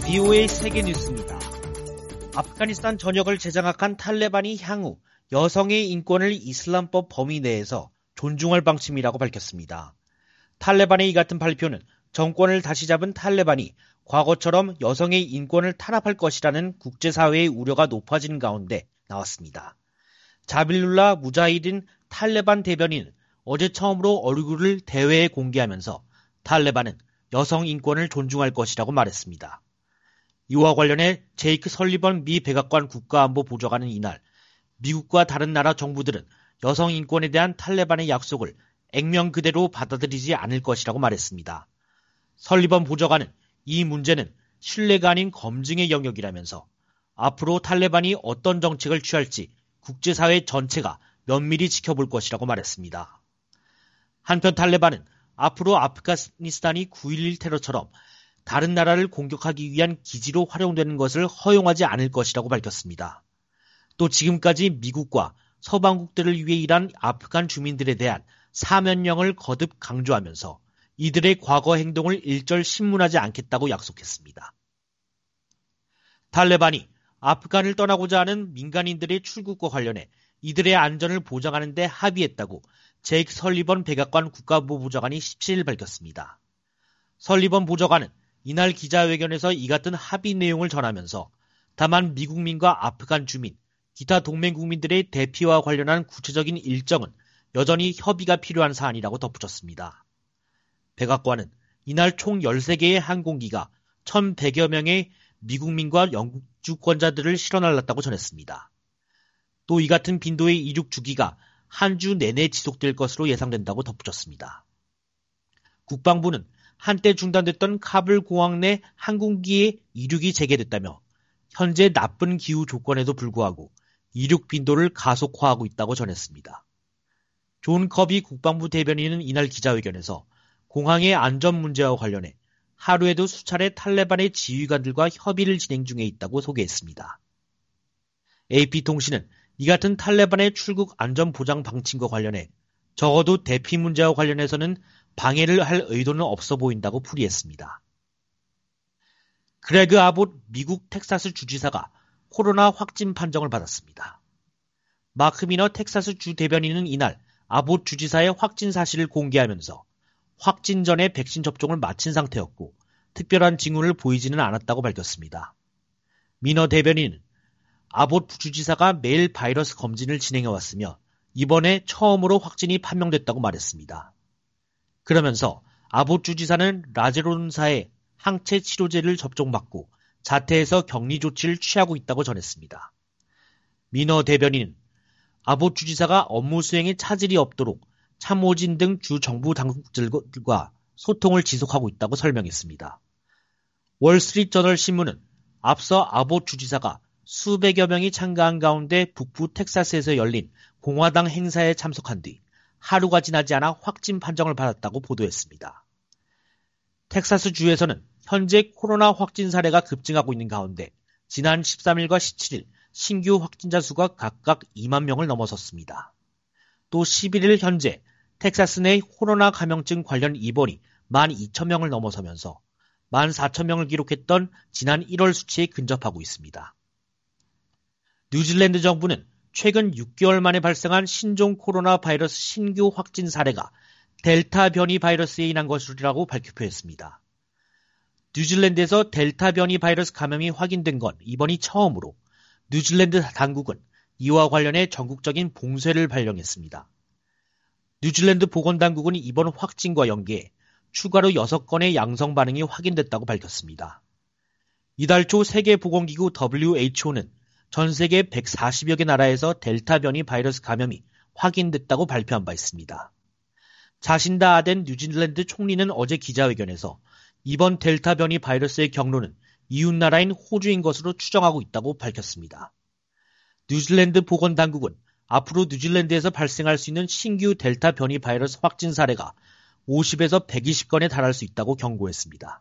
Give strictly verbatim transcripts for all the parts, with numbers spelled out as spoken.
브이오에이 세계 뉴스입니다. 아프가니스탄 전역을 재장악한 탈레반이 향후 여성의 인권을 이슬람법 범위 내에서 존중할 방침이라고 밝혔습니다. 탈레반의 이 같은 발표는 정권을 다시 잡은 탈레반이 과거처럼 여성의 인권을 탄압할 것이라는 국제사회의 우려가 높아지는 가운데 나왔습니다. 자빌룰라 무자히딘 탈레반 대변인은 어제 처음으로 얼굴을 대회에 공개하면서 탈레반은 여성 인권을 존중할 것이라고 말했습니다. 이와 관련해 제이크 설리번 미 백악관 국가안보 보좌관은 이날 미국과 다른 나라 정부들은 여성 인권에 대한 탈레반의 약속을 액면 그대로 받아들이지 않을 것이라고 말했습니다. 설리번 보좌관은 이 문제는 신뢰가 아닌 검증의 영역이라면서 앞으로 탈레반이 어떤 정책을 취할지 국제사회 전체가 면밀히 지켜볼 것이라고 말했습니다. 한편 탈레반은 앞으로 아프가니스탄이 구일일 테러처럼 다른 나라를 공격하기 위한 기지로 활용되는 것을 허용하지 않을 것이라고 밝혔습니다. 또 지금까지 미국과 서방국들을 위해 일한 아프간 주민들에 대한 사면령을 거듭 강조하면서 이들의 과거 행동을 일절 신문하지 않겠다고 약속했습니다. 탈레반이 아프간을 떠나고자 하는 민간인들의 출국과 관련해 이들의 안전을 보장하는 데 합의했다고 제이크 설리번 백악관 국가안보 보좌관이 십칠일 밝혔습니다. 설리번 보좌관은 이날 기자회견에서 이 같은 합의 내용을 전하면서 다만 미국민과 아프간 주민, 기타 동맹국민들의 대피와 관련한 구체적인 일정은 여전히 협의가 필요한 사안이라고 덧붙였습니다. 백악관은 이날 총 열세 개의 항공기가 천백여 명의 미국민과 영국 주권자들을 실어 날랐다고 전했습니다. 또 이 같은 빈도의 이륙 주기가 한 주 내내 지속될 것으로 예상된다고 덧붙였습니다. 국방부는 한때 중단됐던 카불 공항 내 항공기의 이륙이 재개됐다며 현재 나쁜 기후 조건에도 불구하고 이륙 빈도를 가속화하고 있다고 전했습니다. 존 커비 국방부 대변인은 이날 기자회견에서 공항의 안전 문제와 관련해 하루에도 수차례 탈레반의 지휘관들과 협의를 진행 중에 있다고 소개했습니다. 에이피통신은 이 같은 탈레반의 출국 안전 보장 방침과 관련해 적어도 대피 문제와 관련해서는 방해를 할 의도는 없어 보인다고 풀이했습니다. 그레그 아봇 미국 텍사스 주지사가 코로나 확진 판정을 받았습니다. 마크 미너 텍사스 주 대변인은 이날 아봇 주지사의 확진 사실을 공개하면서 확진 전에 백신 접종을 마친 상태였고 특별한 징후를 보이지는 않았다고 밝혔습니다. 미너 대변인은 아봇 주지사가 매일 바이러스 검진을 진행해왔으며 이번에 처음으로 확진이 판명됐다고 말했습니다. 그러면서 아봇 주지사는 라제론사의 항체 치료제를 접종받고 자택에서 격리 조치를 취하고 있다고 전했습니다. 미너 대변인은 아봇 주지사가 업무 수행에 차질이 없도록 참모진 등 주 정부 당국들과 소통을 지속하고 있다고 설명했습니다. 월스트리트저널 신문은 앞서 아봇 주지사가 수백여 명이 참가한 가운데 북부 텍사스에서 열린 공화당 행사에 참석한 뒤 하루가 지나지 않아 확진 판정을 받았다고 보도했습니다. 텍사스주에서는 현재 코로나 확진 사례가 급증하고 있는 가운데 지난 십삼일과 십칠일 신규 확진자 수가 각각 이만 명을 넘어섰습니다. 또 십일일 현재 텍사스 내 코로나 감염증 관련 입원이 만 이천 명을 넘어서면서 만 사천 명을 기록했던 지난 일월 수치에 근접하고 있습니다. 뉴질랜드 정부는 최근 육 개월 만에 발생한 신종 코로나 바이러스 신규 확진 사례가 델타 변이 바이러스에 인한 것이라고 발표했습니다. 뉴질랜드에서 델타 변이 바이러스 감염이 확인된 건 이번이 처음으로 뉴질랜드 당국은 이와 관련해 전국적인 봉쇄를 발령했습니다. 뉴질랜드 보건당국은 이번 확진과 연계해 추가로 여섯 건의 양성 반응이 확인됐다고 밝혔습니다. 이달 초 세계보건기구 더블유에이치오는 전 세계 백사십여 개 나라에서 델타 변이 바이러스 감염이 확인됐다고 발표한 바 있습니다. 자신다 아덴 뉴질랜드 총리는 어제 기자회견에서 이번 델타 변이 바이러스의 경로는 이웃나라인 호주인 것으로 추정하고 있다고 밝혔습니다. 뉴질랜드 보건당국은 앞으로 뉴질랜드에서 발생할 수 있는 신규 델타 변이 바이러스 확진 사례가 오십에서 백이십 건에 달할 수 있다고 경고했습니다.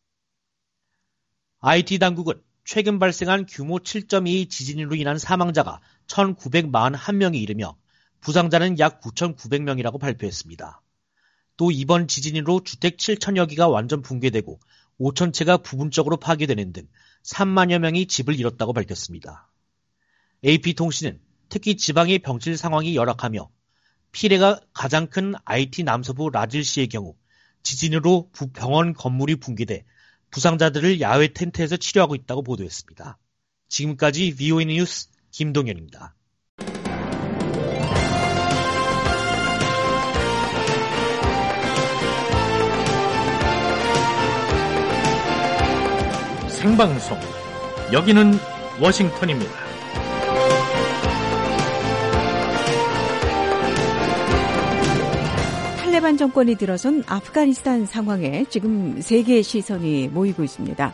아이티 당국은 최근 발생한 규모 칠 점 이 지진으로 인한 사망자가 천구백사십일 명에 이르며 부상자는 약 구천구백 명이라고 발표했습니다. 또 이번 지진으로 주택 칠천여 기가 완전 붕괴되고 오천 채가 부분적으로 파괴되는 등 삼만여 명이 집을 잃었다고 밝혔습니다. 에이피통신은 특히 지방의 병실 상황이 열악하며 피해가 가장 큰 아이티 남서부 라질시의 경우 지진으로 병원 건물이 붕괴돼 부상자들을 야외 텐트에서 치료하고 있다고 보도했습니다. 지금까지 브이오에이 뉴스 김동현입니다. 생방송, 여기는 워싱턴입니다. 탈레반 정권이 들어선 아프가니스탄 상황에 지금 세계의 시선이 모이고 있습니다.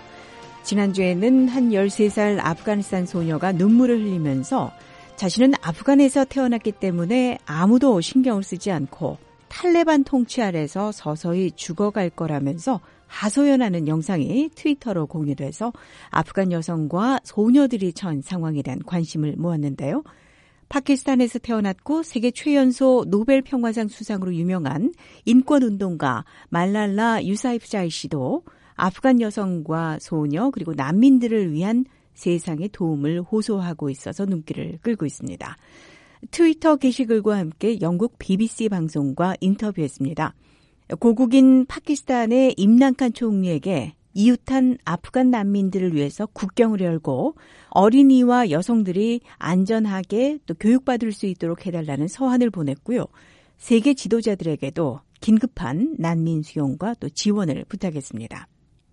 지난주에는 한 열세 살 아프가니스탄 소녀가 눈물을 흘리면서 자신은 아프간에서 태어났기 때문에 아무도 신경을 쓰지 않고 탈레반 통치 아래서 서서히 죽어갈 거라면서 하소연하는 영상이 트위터로 공유돼서 아프간 여성과 소녀들이 처한 상황에 대한 관심을 모았는데요. 파키스탄에서 태어났고 세계 최연소 노벨 평화상 수상으로 유명한 인권운동가 말랄라 유사이프자이 씨도 아프간 여성과 소녀 그리고 난민들을 위한 세상의 도움을 호소하고 있어서 눈길을 끌고 있습니다. 트위터 게시글과 함께 영국 비비씨 방송과 인터뷰했습니다. 고국인 파키스탄의 임란칸 총리에게 이웃한 아프간 난민들을 위해서 국경을 열고 어린이와 여성들이 안전하게 또 교육받을 수 있도록 해달라는 서한을 보냈고요. 세계 지도자들에게도 긴급한 난민 수용과 또 지원을 부탁했습니다.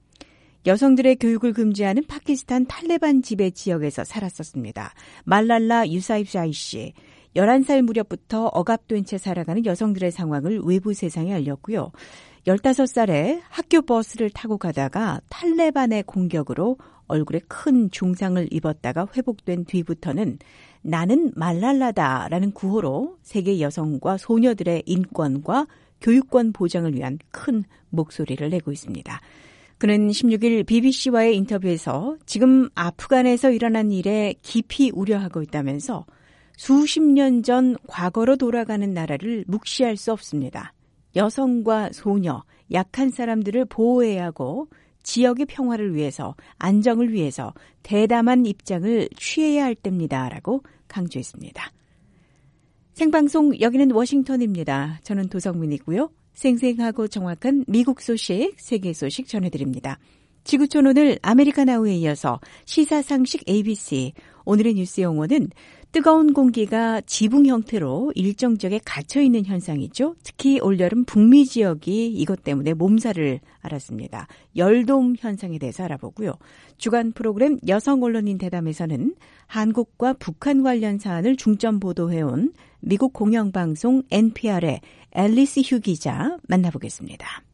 여성들의 교육을 금지하는 파키스탄 탈레반 지배 지역에서 살았었습니다. 말랄라 유사이프자이 씨. 열한 살 무렵부터 억압된 채 살아가는 여성들의 상황을 외부 세상에 알렸고요. 열다섯 살에 학교 버스를 타고 가다가 탈레반의 공격으로 얼굴에 큰 중상을 입었다가 회복된 뒤부터는 나는 말랄라다라는 구호로 세계 여성과 소녀들의 인권과 교육권 보장을 위한 큰 목소리를 내고 있습니다. 그는 십육 일 비비씨와의 인터뷰에서 지금 아프간에서 일어난 일에 깊이 우려하고 있다면서 수십 년 전 과거로 돌아가는 나라를 묵시할 수 없습니다. 여성과 소녀, 약한 사람들을 보호해야 하고 지역의 평화를 위해서, 안정을 위해서 대담한 입장을 취해야 할 때입니다라고 강조했습니다. 생방송 여기는 워싱턴입니다. 저는 도성민이고요. 생생하고 정확한 미국 소식, 세계 소식 전해드립니다. 지구촌 오늘 아메리칸 아우에 이어서 시사상식 에이비씨, 오늘의 뉴스 용어는 뜨거운 공기가 지붕 형태로 일정 지역에 갇혀있는 현상이죠. 특히 올여름 북미 지역이 이것 때문에 몸살을 앓았습니다. 열돔 현상에 대해서 알아보고요. 주간 프로그램 여성 언론인 대담에서는 한국과 북한 관련 사안을 중점 보도해온 미국 공영방송 엔피알의 앨리스 휴 기자 만나보겠습니다.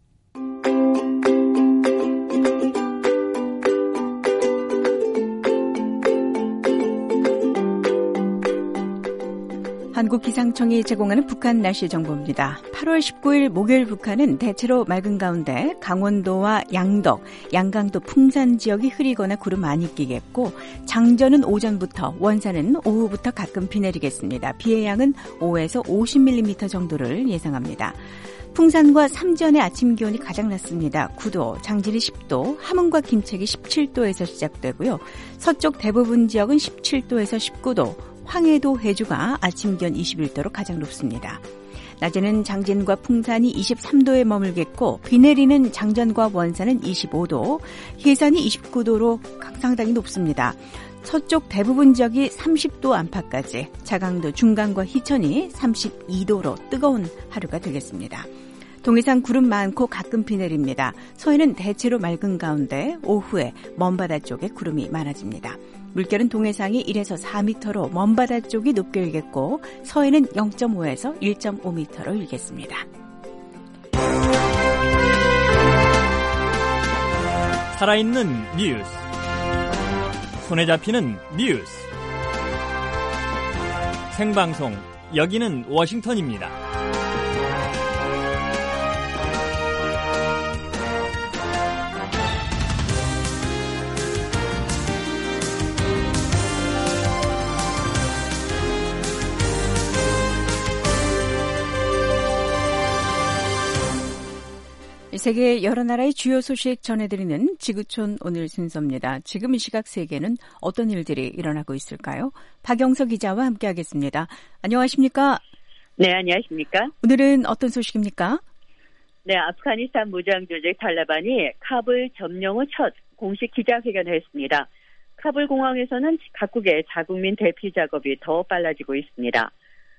한국기상청이 제공하는 북한 날씨 정보입니다. 팔월 십구일 목요일 북한은 대체로 맑은 가운데 강원도와 양덕, 양강도 풍산 지역이 흐리거나 구름 많이 끼겠고 장전은 오전부터, 원산은 오후부터 가끔 비 내리겠습니다. 비의 양은 오에서 오십 밀리미터 정도를 예상합니다. 풍산과 삼전의 아침 기온이 가장 낮습니다. 구 도, 장진이 십 도, 함흥과 김책이 십칠 도에서 시작되고요. 서쪽 대부분 지역은 십칠 도에서 십구 도, 황해도, 해주가 아침 기온 이십일 도로 가장 높습니다. 낮에는 장진과 풍산이 이십삼 도에 머물겠고 비 내리는 장전과 원산은 이십오 도, 해산이 이십구 도로 상당히 높습니다. 서쪽 대부분 지역이 삼십 도 안팎까지, 자강도, 중강과 희천이 삼십이 도로 뜨거운 하루가 되겠습니다. 동해상 구름 많고 가끔 비 내립니다. 서해는 대체로 맑은 가운데 오후에 먼바다 쪽에 구름이 많아집니다. 물결은 동해상이 일에서 사 미터로 먼바다 쪽이 높게 일겠고 서해는 영 점 오에서 일 점 오 미터로 일겠습니다. 살아있는 뉴스, 손에 잡히는 뉴스, 생방송 여기는 워싱턴입니다. 세계 여러 나라의 주요 소식 전해드리는 지구촌 오늘 순서입니다. 지금 이 시각 세계는 어떤 일들이 일어나고 있을까요? 박영석 기자와 함께하겠습니다. 안녕하십니까? 네, 안녕하십니까? 오늘은 어떤 소식입니까? 네, 아프가니스탄 무장조직 탈레반이 카불 점령 후 첫 공식 기자회견을 했습니다. 카불 공항에서는 각국의 자국민 대피 작업이 더 빨라지고 있습니다.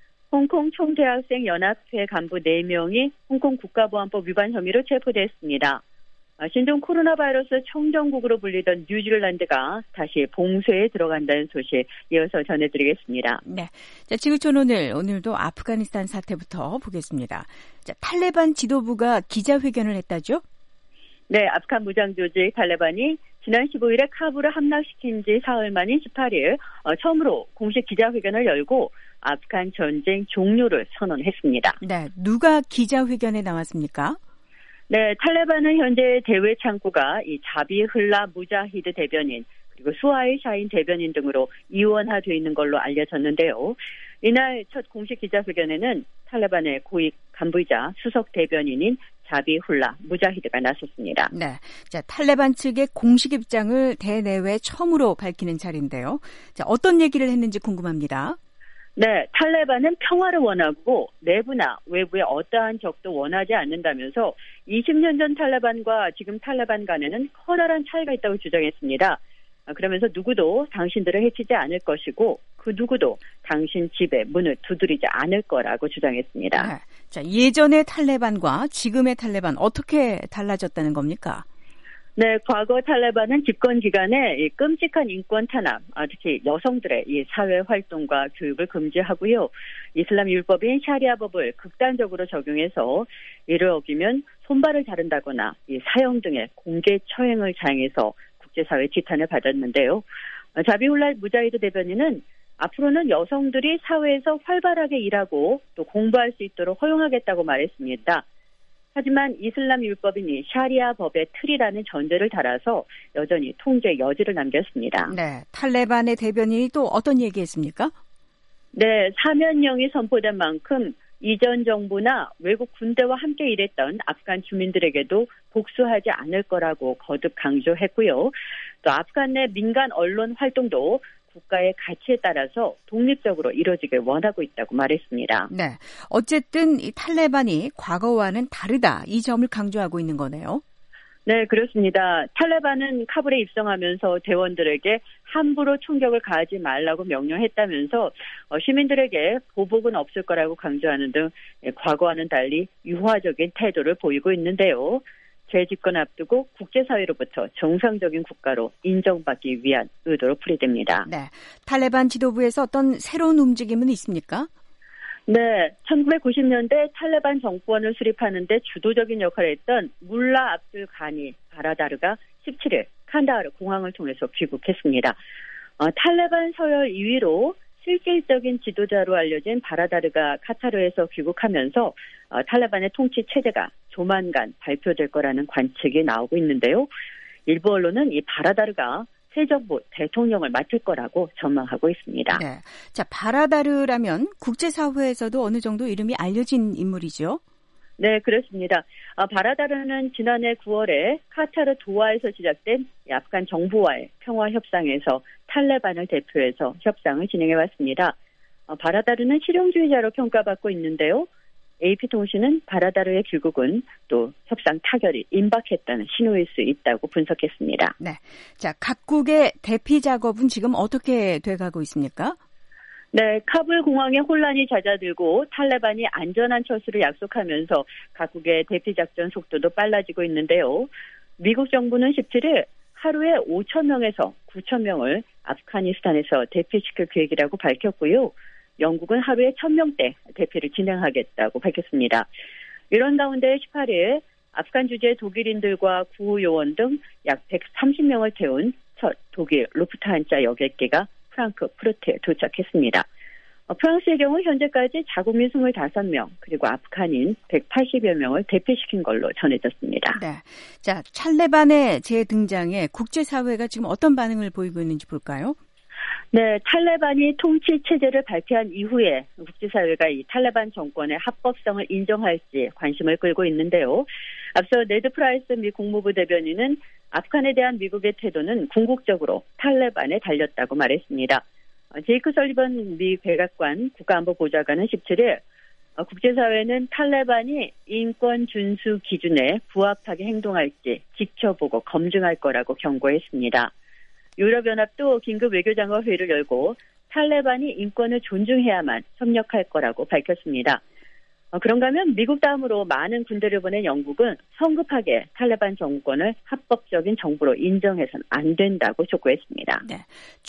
홍콩 총대학생 연합회 간부 네 명이 홍콩 국가보안법 위반 혐의로 체포됐습니다. 신종 코로나 바이러스 청정국으로 불리던 뉴질랜드가 다시 봉쇄에 들어간다는 소식 이어서 전해드리겠습니다. 네, 자, 지구촌 오늘 오늘도 아프가니스탄 사태부터 보겠습니다. 자, 탈레반 지도부가 기자회견을 했다죠? 네, 아프간 무장조직 탈레반이 지난 십오일에 카불을 함락시킨 지 사흘 만인 십팔일 어, 처음으로 공식 기자회견을 열고 아프간 전쟁 종료를 선언했습니다. 네, 누가 기자회견에 나왔습니까? 네, 탈레반은 현재 대외 창구가 이 자비흘라 무자히드 대변인 그리고 수하일 샤인 대변인 등으로 이원화되어 있는 걸로 알려졌는데요. 이날 첫 공식 기자회견에는 탈레반의 고위 간부이자 수석 대변인인 자비훌라 무자히드가 나섰습니다. 네, 자, 탈레반 측의 공식 입장을 대내외 처음으로 밝히는 자리인데요. 자, 어떤 얘기를 했는지 궁금합니다. 네, 탈레반은 평화를 원하고 내부나 외부의 어떠한 적도 원하지 않는다면서 이십 년 전 탈레반과 지금 탈레반 간에는 커다란 차이가 있다고 주장했습니다. 그러면서 누구도 당신들을 해치지 않을 것이고 그 누구도 당신 집에 문을 두드리지 않을 거라고 주장했습니다. 네, 자, 예전의 탈레반과 지금의 탈레반 어떻게 달라졌다는 겁니까? 네, 과거 탈레반은 집권 기간에 이 끔찍한 인권 탄압, 특히 여성들의 이 사회 활동과 교육을 금지하고요. 이슬람 율법인 샤리아법을 극단적으로 적용해서 이를 어기면 손발을 자른다거나 이 사형 등의 공개 처형을 자행해서 국제사회 지탄을 받았는데요. 자비훌라 무자히드 대변인은 앞으로는 여성들이 사회에서 활발하게 일하고 또 공부할 수 있도록 허용하겠다고 말했습니다. 하지만 이슬람 율법인 이 샤리아 법의 틀이라는 전제를 달아서 여전히 통제 여지를 남겼습니다. 네, 탈레반의 대변인이 또 어떤 얘기했습니까? 네, 사면령이 선포된 만큼 이전 정부나 외국 군대와 함께 일했던 아프간 주민들에게도 복수하지 않을 거라고 거듭 강조했고요. 또 아프간 내 민간 언론 활동도 국가의 가치에 따라서 독립적으로 이루어지길 원하고 있다고 말했습니다. 네, 어쨌든 이 탈레반이 과거와는 다르다 이 점을 강조하고 있는 거네요. 네, 그렇습니다. 탈레반은 카불에 입성하면서 대원들에게 함부로 총격을 가하지 말라고 명령했다면서 시민들에게 보복은 없을 거라고 강조하는 등 과거와는 달리 유화적인 태도를 보이고 있는데요. 재집권 앞두고 국제사회로부터 정상적인 국가로 인정받기 위한 의도로 풀이됩니다. 네, 탈레반 지도부에서 어떤 새로운 움직임은 있습니까? 네, 천구백구십 년대 탈레반 정권을 수립하는 데 주도적인 역할을 했던 물라 압둘 가니 바라다르가 십칠일 칸다하르 공항을 통해서 귀국했습니다. 어, 탈레반 서열 이 위로 실질적인 지도자로 알려진 바라다르가 카타르에서 귀국하면서 어, 탈레반의 통치 체제가 조만간 발표될 거라는 관측이 나오고 있는데요. 일부 언론은 이 바라다르가 새 정부 대통령을 맡을 거라고 전망하고 있습니다. 네, 자, 바라다르라면 국제사회에서도 어느 정도 이름이 알려진 인물이죠? 네, 그렇습니다. 아, 바라다르는 지난해 구월에 카타르 도하에서 시작된 아프간 정부와의 평화 협상에서 탈레반을 대표해서 협상을 진행해 왔습니다. 아, 바라다르는 실용주의자로 평가받고 있는데요. 에이피통신은 바라다르의 귀국은 또 협상 타결이 임박했다는 신호일 수 있다고 분석했습니다. 네, 자, 각국의 대피 작업은 지금 어떻게 돼가고 있습니까? 네, 카불 공항에 혼란이 잦아들고 탈레반이 안전한 철수를 약속하면서 각국의 대피 작전 속도도 빨라지고 있는데요. 미국 정부는 십칠일 하루에 오천 명에서 구천 명을 아프가니스탄에서 대피시킬 계획이라고 밝혔고요. 영국은 하루에 천 명대 대피를 진행하겠다고 밝혔습니다. 이런 가운데 십팔일 아프간 주재 독일인들과 구호요원 등 약 백삼십 명을 태운 첫 독일 루프트한자 여객기가 프랑크푸르트에 도착했습니다. 프랑스의 경우 현재까지 자국민 이십오 명 그리고 아프간인 백팔십여 명을 대피시킨 걸로 전해졌습니다. 네, 자, 탈레반의 재등장에 국제사회가 지금 어떤 반응을 보이고 있는지 볼까요? 네, 탈레반이 통치 체제를 발표한 이후에 국제사회가 이 탈레반 정권의 합법성을 인정할지 관심을 끌고 있는데요. 앞서 네드 프라이스 미 국무부 대변인은 아프간에 대한 미국의 태도는 궁극적으로 탈레반에 달렸다고 말했습니다. 제이크 설리번 미 백악관 국가안보보좌관은 십칠일 국제사회는 탈레반이 인권 준수 기준에 부합하게 행동할지 지켜보고 검증할 거라고 경고했습니다. 유럽연합도 긴급 외교장관 회의를 열고 탈레반이 인권을 존중해야만 협력할 거라고 밝혔습니다. 어, 그런가 하면 미국 다음으로 많은 군대를 보낸 영국은 성급하게 탈레반 정권을 합법적인 정부로 인정해서는 안 된다고 촉구했습니다. 네,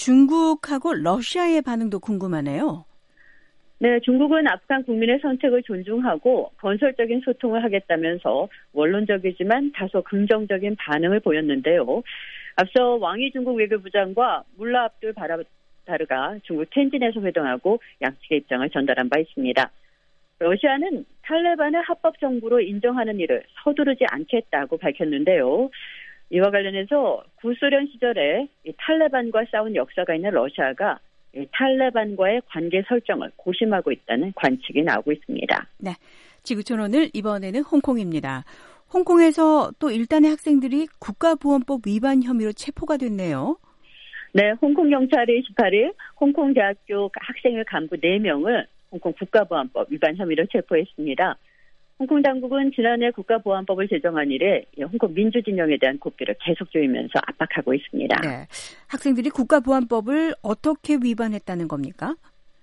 중국하고 러시아의 반응도 궁금하네요. 네, 중국은 아프간 국민의 선택을 존중하고 건설적인 소통을 하겠다면서 원론적이지만 다소 긍정적인 반응을 보였는데요. 앞서 왕이 중국 외교부장과 물라 압둘 바라다르가 중국 텐진에서 회동하고 양측의 입장을 전달한 바 있습니다. 러시아는 탈레반을 합법 정부로 인정하는 일을 서두르지 않겠다고 밝혔는데요. 이와 관련해서 구소련 시절에 이 탈레반과 싸운 역사가 있는 러시아가 이 탈레반과의 관계 설정을 고심하고 있다는 관측이 나오고 있습니다. 네, 지구촌 오늘 이번에는 홍콩입니다. 홍콩에서 또 일단의 학생들이 국가보안법 위반 혐의로 체포가 됐네요. 네, 홍콩 경찰이 십팔일 홍콩 대학교 학생회 간부 네 명을 홍콩 국가보안법 위반 혐의로 체포했습니다. 홍콩 당국은 지난해 국가보안법을 제정한 이래 홍콩 민주진영에 대한 고삐를 계속 조이면서 압박하고 있습니다. 네, 학생들이 국가보안법을 어떻게 위반했다는 겁니까?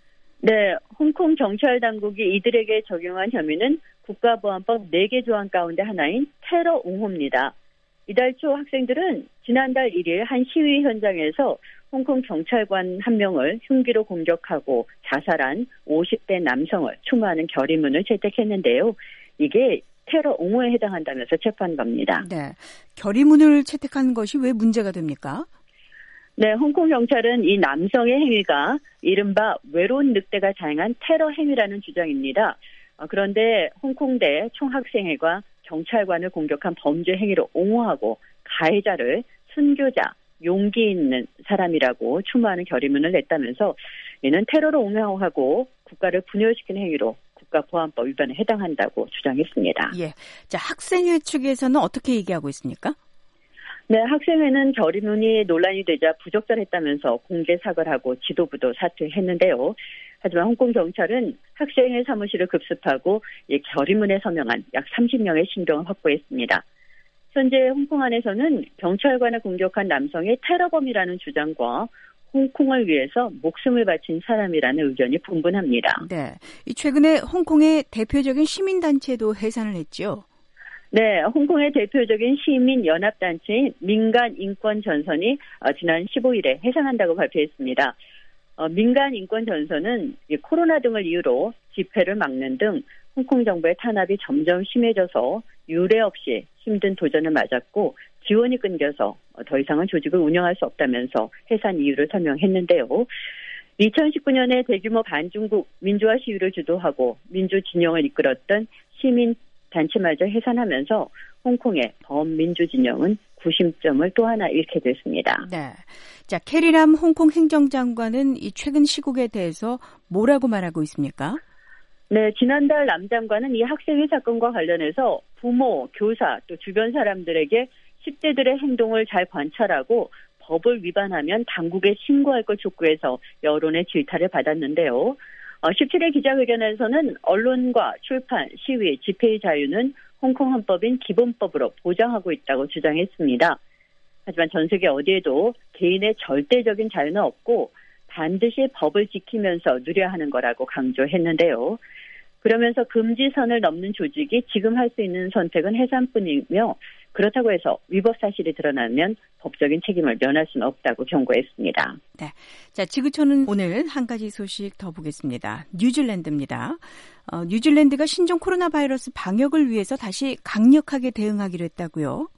네, 홍콩 경찰 당국이 이들에게 적용한 혐의는 국가보안법 네 개 조항 가운데 하나인 테러 옹호입니다. 이달 초 학생들은 지난달 일일 한 시위 현장에서 홍콩 경찰관 한 명을 흉기로 공격하고 자살한 오십 대 남성을 추모하는 결의문을 채택했는데요. 이게 테러 옹호에 해당한다면서 체포한 겁니다. 네, 결의문을 채택한 것이 왜 문제가 됩니까? 네, 홍콩 경찰은 이 남성의 행위가 이른바 외로운 늑대가 자행한 테러 행위라는 주장입니다. 그런데 홍콩대 총학생회가 경찰관을 공격한 범죄 행위를 옹호하고 가해자를 순교자, 용기 있는 사람이라고 추모하는 결의문을 냈다면서 이는 테러를 옹호하고 국가를 분열시키는 행위로 국가보안법 위반에 해당한다고 주장했습니다. 예, 자 학생회 측에서는 어떻게 얘기하고 있습니까? 네, 학생회는 결의문이 논란이 되자 부적절했다면서 공개 사과를 하고 지도부도 사퇴했는데요. 하지만 홍콩 경찰은 학생회 사무실을 급습하고 이 결의문에 서명한 약 삼십 명의 신병을 확보했습니다. 현재 홍콩 안에서는 경찰관을 공격한 남성의 테러범이라는 주장과 홍콩을 위해서 목숨을 바친 사람이라는 의견이 분분합니다. 네, 최근에 홍콩의 대표적인 시민단체도 해산을 했죠. 네, 홍콩의 대표적인 시민연합단체인 민간인권전선이 지난 십오일에 해산한다고 발표했습니다. 어, 민간인권전선은 코로나 등을 이유로 집회를 막는 등 홍콩 정부의 탄압이 점점 심해져서 유례 없이 힘든 도전을 맞았고 지원이 끊겨서 더 이상은 조직을 운영할 수 없다면서 해산 이유를 설명했는데요. 이천십구년에 대규모 반중국 민주화 시위를 주도하고 민주진영을 이끌었던 시민단체마저 해산하면서 홍콩의 범민주진영은 구심점을 또 하나 잃게 됐습니다. 네, 자 캐리람 홍콩 행정장관은 이 최근 시국에 대해서 뭐라고 말하고 있습니까? 네, 지난달 남 장관은 이 학생회 사건과 관련해서 부모, 교사, 또 주변 사람들에게 십 대들의 행동을 잘 관찰하고 법을 위반하면 당국에 신고할 걸 촉구해서 여론의 질타를 받았는데요. 어, 십칠일 기자회견에서는 언론과 출판, 시위, 집회의 자유는 홍콩 헌법인 기본법으로 보장하고 있다고 주장했습니다. 하지만 전 세계 어디에도 개인의 절대적인 자유는 없고 반드시 법을 지키면서 누려야 하는 거라고 강조했는데요. 그러면서 금지선을 넘는 조직이 지금 할 수 있는 선택은 해산뿐이며 그렇다고 해서 위법 사실이 드러나면 법적인 책임을 면할 수는 없다고 경고했습니다. 네, 자 지구촌은 오늘 한 가지 소식 더 보겠습니다. 뉴질랜드입니다. 어, 뉴질랜드가 신종 코로나 바이러스 방역을 위해서 다시 강력하게 대응하기로 했다고요?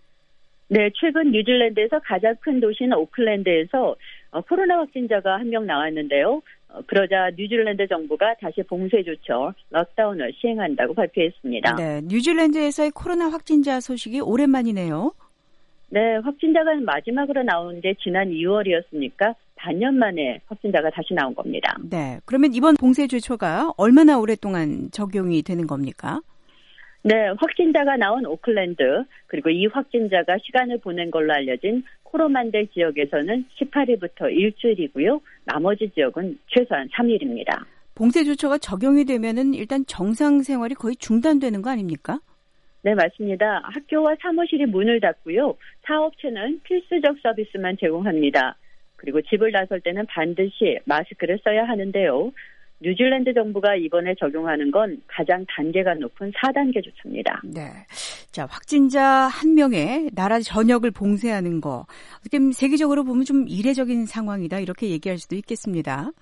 네, 최근 뉴질랜드에서 가장 큰 도시인 오클랜드에서 어, 코로나 확진자가 한 명 나왔는데요. 어, 그러자 뉴질랜드 정부가 다시 봉쇄 조처, 락다운을 시행한다고 발표했습니다. 네, 뉴질랜드에서의 코로나 확진자 소식이 오랜만이네요. 네, 확진자가 마지막으로 나온 게 지난 이월이었으니까 반년 만에 확진자가 다시 나온 겁니다. 네. 그러면 이번 봉쇄 조처가 얼마나 오랫동안 적용이 되는 겁니까? 네, 확진자가 나온 오클랜드, 그리고 이 확진자가 시간을 보낸 걸로 알려진 코로만델 지역에서는 십팔 일부터 일주일이고요. 나머지 지역은 최소한 삼 일입니다. 봉쇄 조처가 적용이 되면은 일단 정상 생활이 거의 중단되는 거 아닙니까? 네, 맞습니다. 학교와 사무실이 문을 닫고요. 사업체는 필수적 서비스만 제공합니다. 그리고 집을 나설 때는 반드시 마스크를 써야 하는데요. 뉴질랜드 정부가 이번에 적용하는 건 가장 단계가 높은 사 단계 조처입니다. 네. 자, 확진자 한 명에 나라 전역을 봉쇄하는 거. 어떻게 세계적으로 보면 좀 이례적인 상황이다. 이렇게 얘기할 수도 있겠습니다.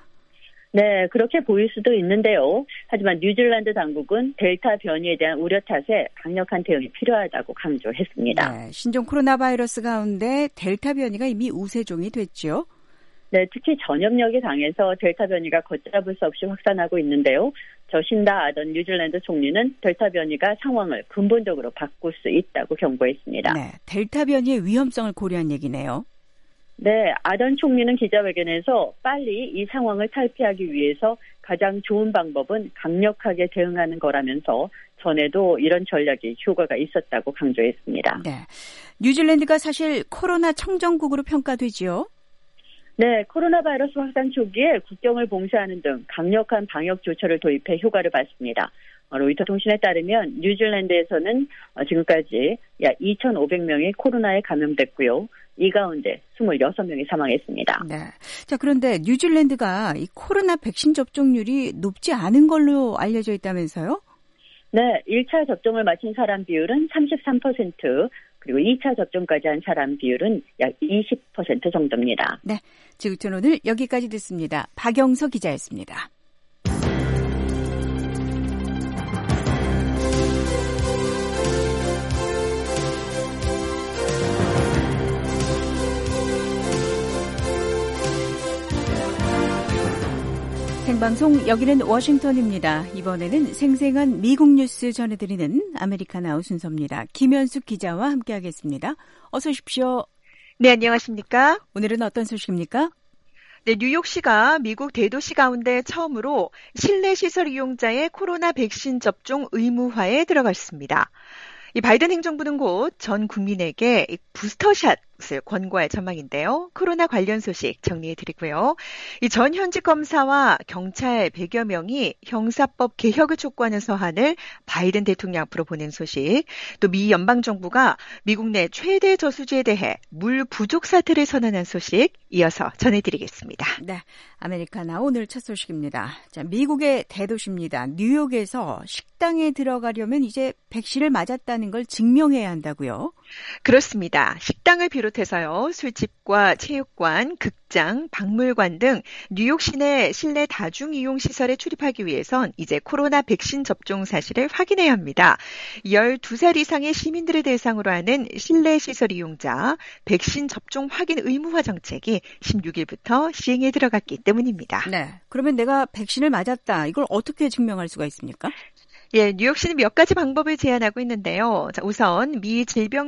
네, 그렇게 보일 수도 있는데요. 하지만 뉴질랜드 당국은 델타 변이에 대한 우려 탓에 강력한 대응이 필요하다고 강조했습니다. 네, 신종 코로나 바이러스 가운데 델타 변이가 이미 우세종이 됐죠. 네, 특히 전염력이 강해서 델타 변이가 걷잡을 수 없이 확산하고 있는데요. 저신다 아던 뉴질랜드 총리는 델타 변이가 상황을 근본적으로 바꿀 수 있다고 경고했습니다. 네, 델타 변이의 위험성을 고려한 얘기네요. 네, 아던 총리는 기자회견에서 빨리 이 상황을 탈피하기 위해서 가장 좋은 방법은 강력하게 대응하는 거라면서 전에도 이런 전략이 효과가 있었다고 강조했습니다. 네, 뉴질랜드가 사실 코로나 청정국으로 평가되지요. 네, 코로나 바이러스 확산 초기에 국경을 봉쇄하는 등 강력한 방역 조처를 도입해 효과를 봤습니다. 로이터 통신에 따르면 뉴질랜드에서는 지금까지 약 이천오백 명이 코로나에 감염됐고요. 이 가운데 이십육 명이 사망했습니다. 네. 자, 그런데 뉴질랜드가 이 코로나 백신 접종률이 높지 않은 걸로 알려져 있다면서요? 네, 일 차 접종을 마친 사람 비율은 삼십삼 퍼센트, 그리고 이 차 접종까지 한 사람 비율은 약 이십 퍼센트 정도입니다. 네, 지구촌 오늘 여기까지 듣습니다. 박영서 기자였습니다. 생방송 여기는 워싱턴입니다. 이번에는 생생한 미국 뉴스 전해드리는 아메리카나우 순서입니다. 김현숙 기자와 함께하겠습니다. 어서 오십시오. 네, 안녕하십니까? 오늘은 어떤 소식입니까? 네, 뉴욕시가 미국 대도시 가운데 처음으로 실내 시설 이용자의 코로나 백신 접종 의무화에 들어갔습니다. 이 바이든 행정부는 곧 전 국민에게 부스터샷을 권고할 전망인데요. 코로나 관련 소식 정리해드리고요. 이 전 현직 검사와 경찰 백여 명이 형사법 개혁을 촉구하는 서한을 바이든 대통령 앞으로 보낸 소식, 또 미 연방정부가 미국 내 최대 저수지에 대해 물 부족 사태를 선언한 소식 이어서 전해드리겠습니다. 네, 아메리카나 오늘 첫 소식입니다. 자, 미국의 대도시입니다. 뉴욕에서 식당에 들어가려면 이제 백신을 맞았다는 걸 증명해야 한다고요? 그렇습니다. 식당을 비롯해서요, 술집과 체육관, 극장, 박물관 등 뉴욕 시내 실내 다중이용시설에 출입하기 위해선 이제 코로나 백신 접종 사실을 확인해야 합니다. 열두 살 이상의 시민들을 대상으로 하는 실내 시설 이용자 백신 접종 확인 의무화 정책이 십육 일부터 시행에 들어갔기 때문입니다. 네, 그러면 내가 백신을 맞았다. 이걸 어떻게 증명할 수가 있습니까? 예, 뉴욕시는 몇 가지 방법을 제안하고 있는데요. 자, 우선 미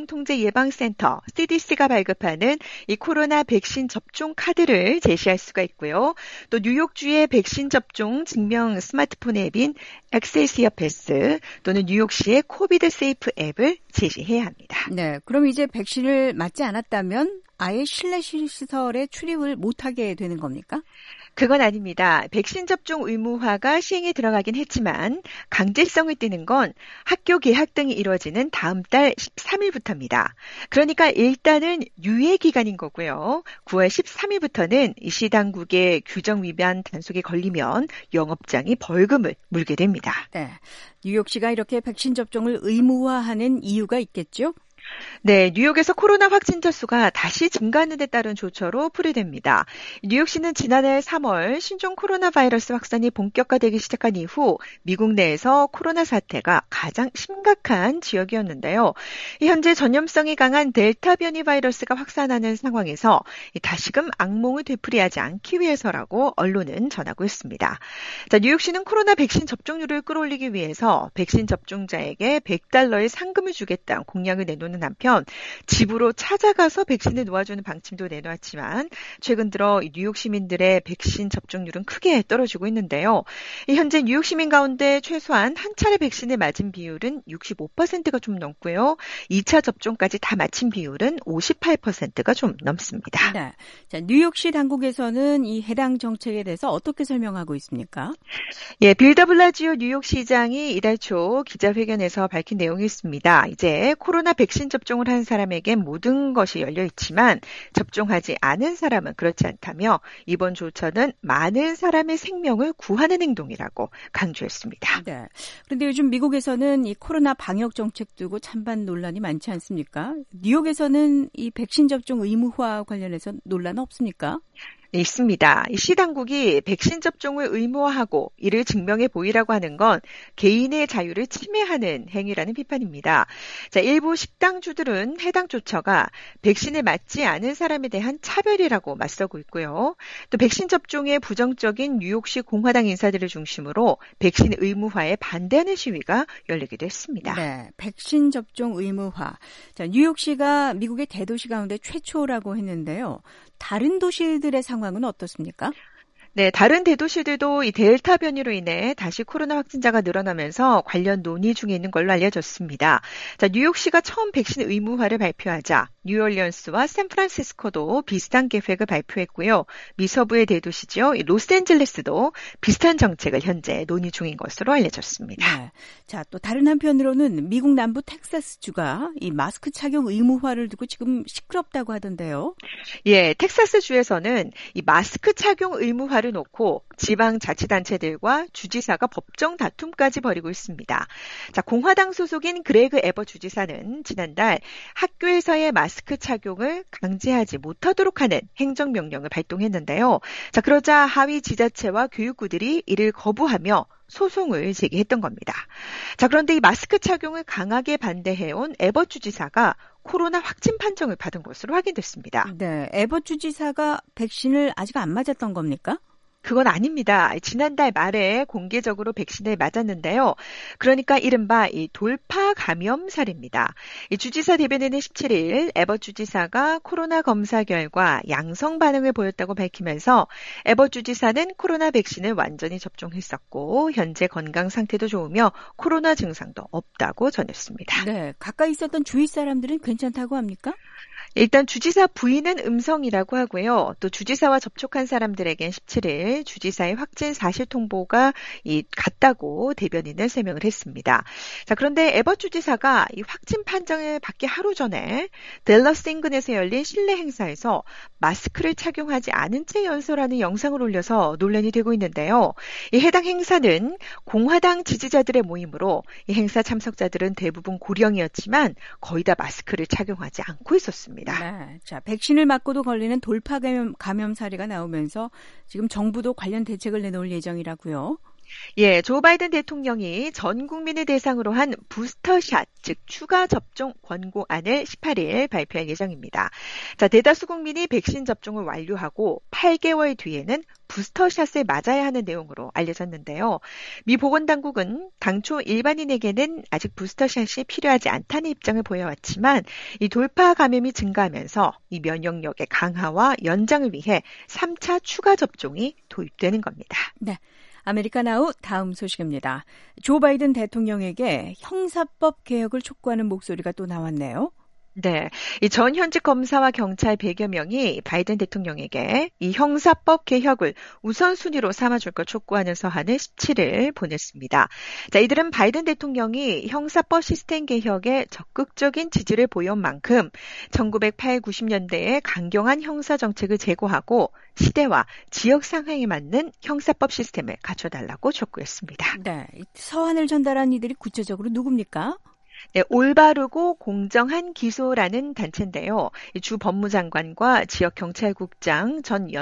질병통제예방센터 씨디씨가 발급하는 이 코로나 백신 접종 카드를 제시할 수가 있고요. 또 뉴욕주의 백신 접종 증명 스마트폰 앱인 엑셀시어 패스 또는 뉴욕시의 코비드 세이프 앱을 제시해야 합니다. 네, 그럼 이제 백신을 맞지 않았다면 아예 실내 시설에 출입을 못하게 되는 겁니까? 그건 아닙니다. 백신 접종 의무화가 시행에 들어가긴 했지만 강제성을 띠는 건 학교 개학 등이 이루어지는 다음 달 십삼 일부터입니다. 그러니까 일단은 유예 기간인 거고요. 구월 십삼 일부터는 이 시당국의 규정 위반 단속에 걸리면 영업장이 벌금을 물게 됩니다. 네, 뉴욕시가 이렇게 백신 접종을 의무화하는 이유가 있겠죠? 네, 뉴욕에서 코로나 확진자 수가 다시 증가하는 데 따른 조처로 풀이됩니다. 뉴욕시는 지난해 삼월 신종 코로나 바이러스 확산이 본격화되기 시작한 이후 미국 내에서 코로나 사태가 가장 심각한 지역이었는데요. 현재 전염성이 강한 델타 변이 바이러스가 확산하는 상황에서 다시금 악몽을 되풀이하지 않기 위해서라고 언론은 전하고 있습니다. 자, 뉴욕시는 코로나 백신 접종률을 끌어올리기 위해서 백신 접종자에게 백 달러의 상금을 주겠다는 공약을 내놓는 한편 한편 집으로 찾아가서 백신을 놓아주는 방침도 내놓았지만 최근 들어 뉴욕 시민들의 백신 접종률은 크게 떨어지고 있는데요. 현재 뉴욕 시민 가운데 최소한 한 차례 백신을 맞은 비율은 육십오 퍼센트가 좀 넘고요. 이 차 접종까지 다 마친 비율은 오십팔 퍼센트가 좀 넘습니다. 네. 자, 뉴욕시 당국에서는 이 해당 정책에 대해서 어떻게 설명하고 있습니까? 예, 빌 더 블라지오 뉴욕시장이 이달 초 기자회견에서 밝힌 내용이 있습니다. 이제 코로나 백신 접종을 한 사람에게 모든 것이 열려 있지만 접종하지 않은 사람은 그렇지 않다며 이번 조처는 많은 사람의 생명을 구하는 행동이라고 강조했습니다. 네. 그런데 요즘 미국에서는 이 코로나 방역 정책 두고 찬반 논란이 많지 않습니까? 뉴욕에서는 이 백신 접종 의무화 관련해서 논란 없습니까? 있습니다. 이 시 당국이 백신 접종을 의무화하고 이를 증명해 보이라고 하는 건 개인의 자유를 침해하는 행위라는 비판입니다. 자, 일부 식당주들은 해당 조처가 백신을 맞지 않은 사람에 대한 차별이라고 맞서고 있고요. 또 백신 접종에 부정적인 뉴욕시 공화당 인사들을 중심으로 백신 의무화에 반대하는 시위가 열리기도 했습니다. 네, 백신 접종 의무화. 자, 뉴욕시가 미국의 대도시 가운데 최초라고 했는데요. 다른 도시들의 상황은 어떻습니까? 네, 다른 대도시들도 이 델타 변이로 인해 다시 코로나 확진자가 늘어나면서 관련 논의 중에 있는 걸로 알려졌습니다. 자, 뉴욕시가 처음 백신 의무화를 발표하자 뉴올리언스와 샌프란시스코도 비슷한 계획을 발표했고요. 미서부의 대도시죠. 로스앤젤레스도 비슷한 정책을 현재 논의 중인 것으로 알려졌습니다. 네. 자, 또 다른 한편으로는 미국 남부 텍사스주가 이 마스크 착용 의무화를 두고 지금 시끄럽다고 하던데요. 예, 텍사스주에서는 이 마스크 착용 의무화 를 놓고 지방자치단체들과 주지사가 법정 다툼까지 벌이고 있습니다. 자, 공화당 소속인 그레그 에버 주지사는 지난달 학교에서의 마스크 착용을 강제하지 못하도록 하는 행정명령을 발동했는데요. 자, 그러자 하위 지자체와 교육부들이 이를 거부하며 소송을 제기했던 겁니다. 자, 그런데 이 마스크 착용을 강하게 반대해온 에버 주지사가 코로나 확진 판정을 받은 것으로 확인됐습니다. 네, 에버 주지사가 백신을 아직 안 맞았던 겁니까? 그건 아닙니다. 지난달 말에 공개적으로 백신을 맞았는데요. 그러니까 이른바 이 돌파 감염살입니다. 이 주지사 대변인은 십칠 일 에버 주지사가 코로나 검사 결과 양성 반응을 보였다고 밝히면서 에버 주지사는 코로나 백신을 완전히 접종했었고 현재 건강 상태도 좋으며 코로나 증상도 없다고 전했습니다. 네, 가까이 있었던 주위 사람들은 괜찮다고 합니까? 일단 주지사 부인은 음성이라고 하고요. 또 주지사와 접촉한 사람들에겐 십칠 일 주지사의 확진 사실 통보가 이 같다고 대변인은 설명을 했습니다. 자, 그런데 에버 주지사가 이 확진 판정을 받기 하루 전에 댈러스 인근에서 열린 실내 행사에서 마스크를 착용하지 않은 채 연설하는 영상을 올려서 논란이 되고 있는데요. 이 해당 행사는 공화당 지지자들의 모임으로 이 행사 참석자들은 대부분 고령이었지만 거의 다 마스크를 착용하지 않고 있었습니다. 네, 자, 백신을 맞고도 걸리는 돌파 감염, 감염 사례가 나오면서 지금 정부도 관련 대책을 내놓을 예정이라고요. 예, 조 바이든 대통령이 전 국민을 대상으로 한 부스터샷, 즉 추가 접종 권고안을 십팔 일 발표할 예정입니다. 자, 대다수 국민이 백신 접종을 완료하고 팔 개월 뒤에는 부스터샷을 맞아야 하는 내용으로 알려졌는데요. 미 보건당국은 당초 일반인에게는 아직 부스터샷이 필요하지 않다는 입장을 보여왔지만 이 돌파 감염이 증가하면서 이 면역력의 강화와 연장을 위해 삼 차 추가 접종이 도입되는 겁니다. 네. 아메리카나우 다음 소식입니다. 조 바이든 대통령에게 형사법 개혁을 촉구하는 목소리가 또 나왔네요. 네, 이 전 현직 검사와 경찰 백여 명이 바이든 대통령에게 이 형사법 개혁을 우선순위로 삼아줄 것 촉구하는 서한을 십칠 일 보냈습니다. 자, 이들은 바이든 대통령이 형사법 시스템 개혁에 적극적인 지지를 보여온 만큼 천구백팔십, 구십 년대의 강경한 형사 정책을 제고하고 시대와 지역 상황에 맞는 형사법 시스템을 갖춰달라고 촉구했습니다. 네, 서한을 전달한 이들이 구체적으로 누굽니까? 네, 올바르고 공정한 기소라는 단체인데요. 주 법무장관과 지역경찰국장, 전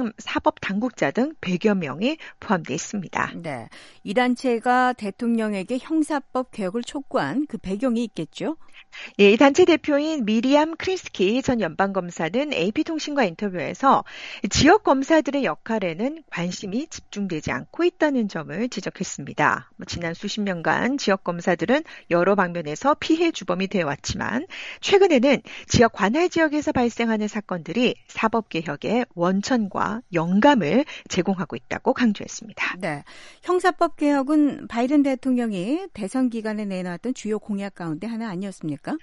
연방사법당국자 등 백여 명이 포함되어 있습니다. 네, 이 단체가 대통령에게 형사법 개혁을 촉구한 그 배경이 있겠죠? 예, 이 단체 대표인 미리암 크리스키 전 연방검사는 에이피통신과 인터뷰에서 지역 검사들의 역할에는 관심이 집중되지 않고 있다는 점을 지적했습니다. 지난 수십 년간 지역 검사들은 여러 방면에서 통해서 피해 주범이 되어왔지만 최근에는 지역 관할 지역에서 발생하는 사건들이 사법개혁의 원천과 영감을 제공하고 있다고 강조했습니다. 네, 형사법 개혁은 바이든 대통령이 대선 기간에 내놨던 주요 공약 가운데 하나 아니었습니까?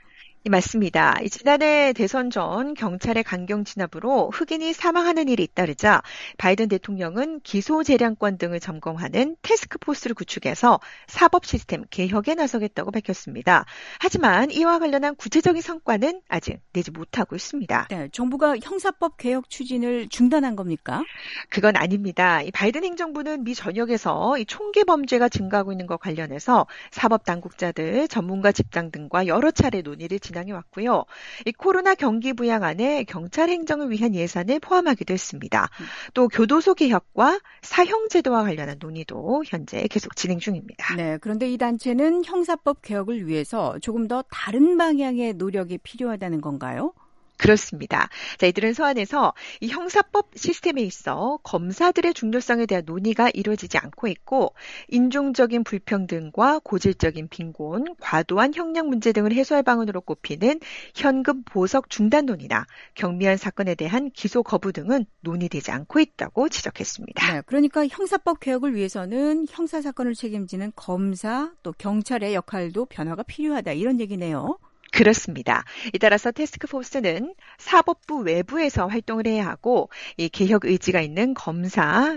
맞습니다. 지난해 대선 전 경찰의 강경 진압으로 흑인이 사망하는 일이 잇따르자 바이든 대통령은 기소재량권 등을 점검하는 태스크포스를 구축해서 사법 시스템 개혁에 나서겠다고 밝혔습니다. 하지만 이와 관련한 구체적인 성과는 아직 내지 못하고 있습니다. 네, 정부가 형사법 개혁 추진을 중단한 겁니까? 그건 아닙니다. 이 바이든 행정부는 미 전역에서 이 총기 범죄가 증가하고 있는 것 관련해서 사법 당국자들, 전문가 집단 등과 여러 차례 논의를 진행해 왔고요. 이 코로나 경기 부양안에 경찰 행정을 위한 예산을 포함하기도 했습니다. 또 교도소 개혁과 사형 제도와 관련한 논의도 현재 계속 진행 중입니다. 네, 그런데 이 단체는 형사법 개혁을 위해서 조금 더 다른 방향의 노력이 필요하다는 건가요? 그렇습니다. 자, 이들은 서한에서 이 형사법 시스템에 있어 검사들의 중요성에 대한 논의가 이루어지지 않고 있고 인종적인 불평등과 고질적인 빈곤, 과도한 형량 문제 등을 해소할 방안으로 꼽히는 현금 보석 중단론이나 경미한 사건에 대한 기소 거부 등은 논의되지 않고 있다고 지적했습니다. 네, 그러니까 형사법 개혁을 위해서는 형사 사건을 책임지는 검사 또 경찰의 역할도 변화가 필요하다 이런 얘기네요. 그렇습니다. 따라서 태스크포스는 사법부 외부에서 활동을 해야 하고 이 개혁 의지가 있는 검사,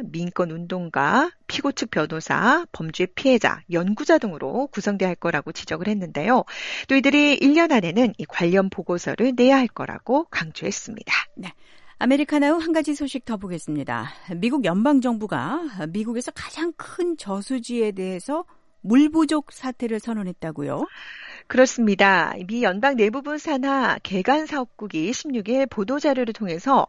민권운동가, 피고 측 변호사, 범죄 피해자, 연구자 등으로 구성돼야 할 거라고 지적을 했는데요. 또 이들이 일 년 안에는 이 관련 보고서를 내야 할 거라고 강조했습니다. 네. 아메리카나우 한 가지 소식 더 보겠습니다. 미국 연방정부가 미국에서 가장 큰 저수지에 대해서 물 부족 사태를 선언했다고요? 그렇습니다. 미 연방 내부부 산하 개간 사업국이 십육 일 보도자료를 통해서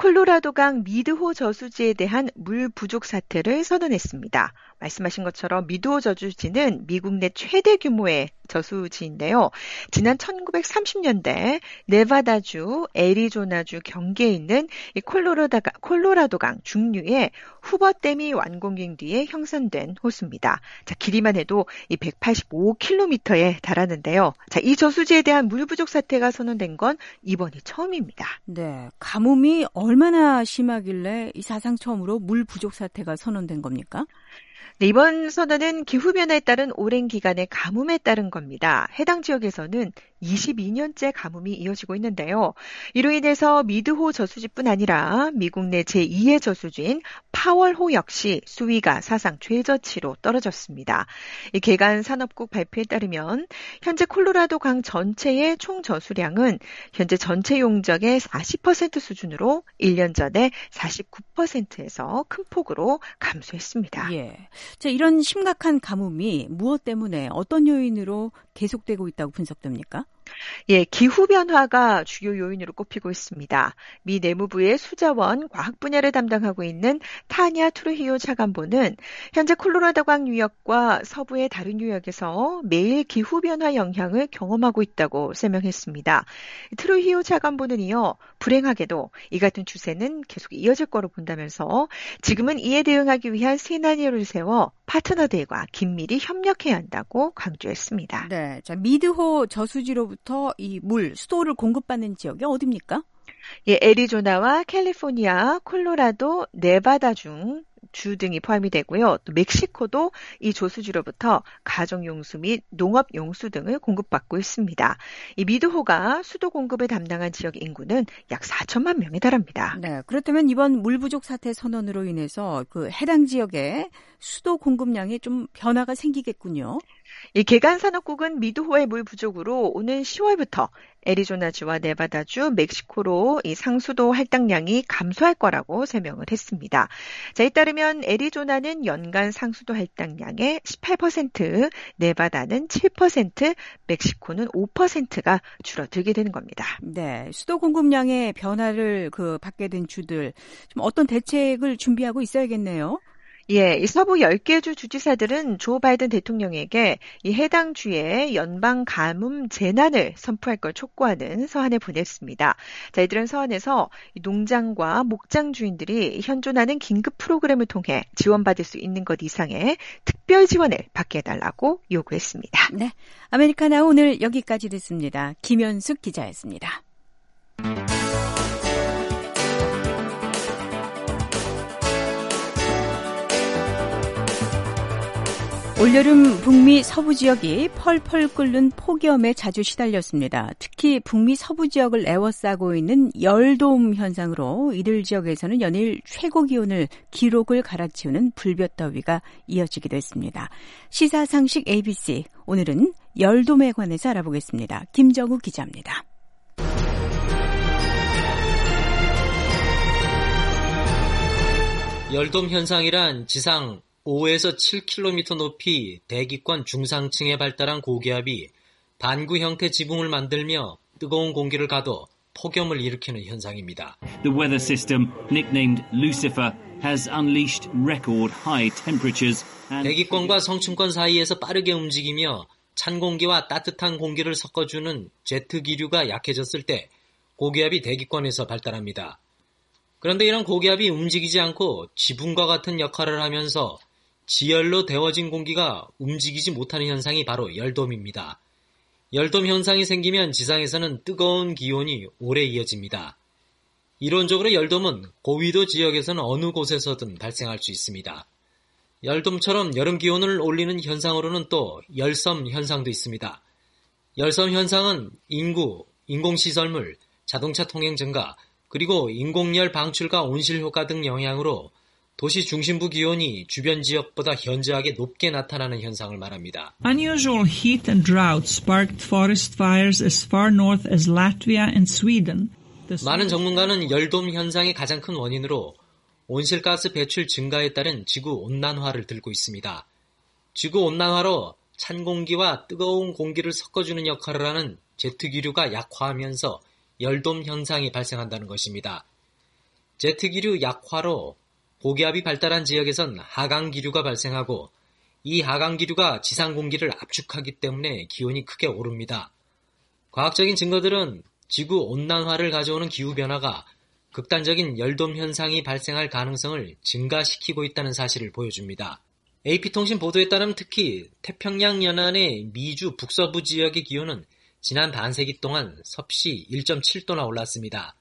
콜로라도강 미드호 저수지에 대한 물 부족 사태를 선언했습니다. 말씀하신 것처럼 미드호 저수지는 미국 내 최대 규모의 저수지인데요. 지난 천구백삼십 년대 네바다주, 애리조나주 경계에 있는 이 콜로라도강, 콜로라도강 중류에 후버댐이 완공된 뒤에 형성된 호수입니다. 자, 길이만 해도 이 백팔십오 킬로미터에 달하는데요. 자, 이 저수지에 대한 물 부족 사태가 선언된 건 이번이 처음입니다. 네, 가뭄이 얼마나 심하길래 이 사상 처음으로 물 부족 사태가 선언된 겁니까? 네, 이번 선언은 기후변화에 따른 오랜 기간의 가뭄에 따른 겁니다. 해당 지역에서는 이십이 년째 가뭄이 이어지고 있는데요. 이로 인해서 미드호 저수지뿐 아니라 미국 내 제이의 저수지인 파월호 역시 수위가 사상 최저치로 떨어졌습니다. 이 개간 산업국 발표에 따르면 현재 콜로라도 강 전체의 총 저수량은 현재 전체 용적의 사십 퍼센트 수준으로 일 년 전에 사십구 퍼센트에서 큰 폭으로 감소했습니다. 예. 자, 이런 심각한 가뭄이 무엇 때문에 어떤 요인으로 계속되고 있다고 분석됩니까? 예, 기후변화가 주요 요인으로 꼽히고 있습니다. 미 내무부의 수자원 과학 분야를 담당하고 있는 타냐 트루히오 차관보는 현재 콜로라도강 유역과 서부의 다른 유역에서 매일 기후변화 영향을 경험하고 있다고 설명했습니다. 트루히오 차관보는 이어 불행하게도 이 같은 추세는 계속 이어질 거로 본다면서 지금은 이에 대응하기 위한 시나리오를 세워 파트너들과 긴밀히 협력해야 한다고 강조했습니다. 네, 자, 미드호 저수지로부터 이 물, 수도를 공급받는 지역이 어디입니까? 예, 애리조나와 캘리포니아, 콜로라도, 네바다 중 주 등이 포함이 되고요. 또 멕시코도 이 저수지로부터 가정용수 및 농업용수 등을 공급받고 있습니다. 이 미드호가 수도 공급을 담당한 지역 인구는 약 사천만 명에 달합니다. 네, 그렇다면 이번 물 부족 사태 선언으로 인해서 그 해당 지역에 수도 공급량에 좀 변화가 생기겠군요. 이 개간 산업국은 미드호의 물 부족으로 오는 시월부터 애리조나주와 네바다주, 멕시코로 이 상수도 할당량이 감소할 거라고 설명을 했습니다. 자, 이 따르면 애리조나는 연간 상수도 할당량의 십팔 퍼센트, 네바다는 칠 퍼센트, 멕시코는 오 퍼센트가 줄어들게 되는 겁니다. 네, 수도 공급량의 변화를 그 받게 된 주들 좀 어떤 대책을 준비하고 있어야겠네요. 예, 이 서부 열 개 주 주지사들은 조 바이든 대통령에게 이 해당 주에 연방 가뭄 재난을 선포할 걸 촉구하는 서한을 보냈습니다. 자, 이들은 서한에서 농장과 목장 주인들이 현존하는 긴급 프로그램을 통해 지원받을 수 있는 것 이상의 특별 지원을 받게 해달라고 요구했습니다. 네, 아메리카나 오늘 여기까지 듣습니다. 김현숙 기자였습니다. 올여름 북미 서부 지역이 펄펄 끓는 폭염에 자주 시달렸습니다. 특히 북미 서부 지역을 에워싸고 있는 열돔 현상으로 이들 지역에서는 연일 최고 기온을 기록을 갈아치우는 불볕더위가 이어지기도 했습니다. 시사상식 에이비씨, 오늘은 열돔에 관해서 알아보겠습니다. 김정우 기자입니다. 열돔 현상이란 지상 오에서 칠 킬로미터 높이 대기권 중상층에 발달한 고기압이 반구 형태 지붕을 만들며 뜨거운 공기를 가둬 폭염을 일으키는 현상입니다. The weather system, nicknamed Lucifer, has unleashed record high temperatures. 대기권과 성층권 사이에서 빠르게 움직이며 찬 공기와 따뜻한 공기를 섞어주는 제트 기류가 약해졌을 때 고기압이 대기권에서 발달합니다. 그런데 이런 고기압이 움직이지 않고 지붕과 같은 역할을 하면서 지열로 데워진 공기가 움직이지 못하는 현상이 바로 열돔입니다. 열돔 현상이 생기면 지상에서는 뜨거운 기온이 오래 이어집니다. 이론적으로 열돔은 고위도 지역에서는 어느 곳에서든 발생할 수 있습니다. 열돔처럼 여름 기온을 올리는 현상으로는 또 열섬 현상도 있습니다. 열섬 현상은 인구, 인공시설물, 자동차 통행 증가, 그리고 인공열 방출과 온실 효과 등 영향으로 도시 중심부 기온이 주변 지역보다 현저하게 높게 나타나는 현상을 말합니다. Unusual heat and drought sparked forest fires as far north as Latvia and Sweden. 많은 전문가는 열돔 현상의 가장 큰 원인으로 온실가스 배출 증가에 따른 지구온난화를 들고 있습니다. 지구온난화로 찬 공기와 뜨거운 공기를 섞어주는 역할을 하는 제트기류가 약화하면서 열돔 현상이 발생한다는 것입니다. 제트기류 약화로 고기압이 발달한 지역에선 하강기류가 발생하고 이 하강기류가 지상 공기를 압축하기 때문에 기온이 크게 오릅니다. 과학적인 증거들은 지구온난화를 가져오는 기후변화가 극단적인 열돔 현상이 발생할 가능성을 증가시키고 있다는 사실을 보여줍니다. 에이피통신 보도에 따르면 특히 태평양 연안의 미주 북서부 지역의 기온은 지난 반세기 동안 섭씨 일 점 칠 도나 올랐습니다.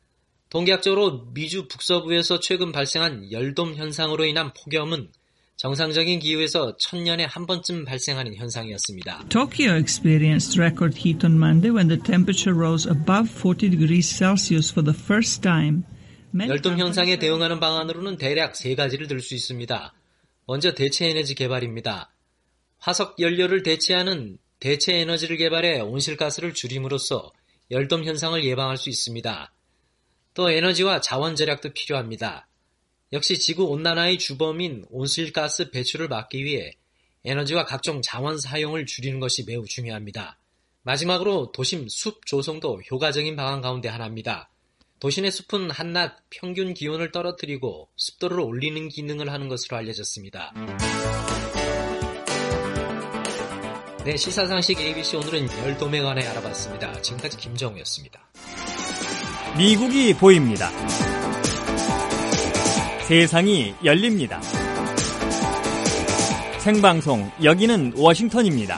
통계학적으로 미주 북서부에서 최근 발생한 열돔 현상으로 인한 폭염은 정상적인 기후에서 천년에 한 번쯤 발생하는 현상이었습니다. Tokyo experienced record heat on Monday when the temperature rose above forty degrees Celsius for the first time. 열돔 현상에 대응하는 방안으로는 대략 세 가지를 들 수 있습니다. 먼저 대체 에너지 개발입니다. 화석 연료를 대체하는 대체 에너지를 개발해 온실가스를 줄임으로써 열돔 현상을 예방할 수 있습니다. 또 에너지와 자원 절약도 필요합니다. 역시 지구온난화의 주범인 온실가스 배출을 막기 위해 에너지와 각종 자원 사용을 줄이는 것이 매우 중요합니다. 마지막으로 도심 숲 조성도 효과적인 방안 가운데 하나입니다. 도심의 숲은 한낮 평균 기온을 떨어뜨리고 습도를 올리는 기능을 하는 것으로 알려졌습니다. 네, 시사상식 에이비씨 오늘은 열돔에 관해 알아봤습니다. 지금까지 김정우였습니다. 미국이 보입니다. 세상이 열립니다. 생방송, 여기는 워싱턴입니다.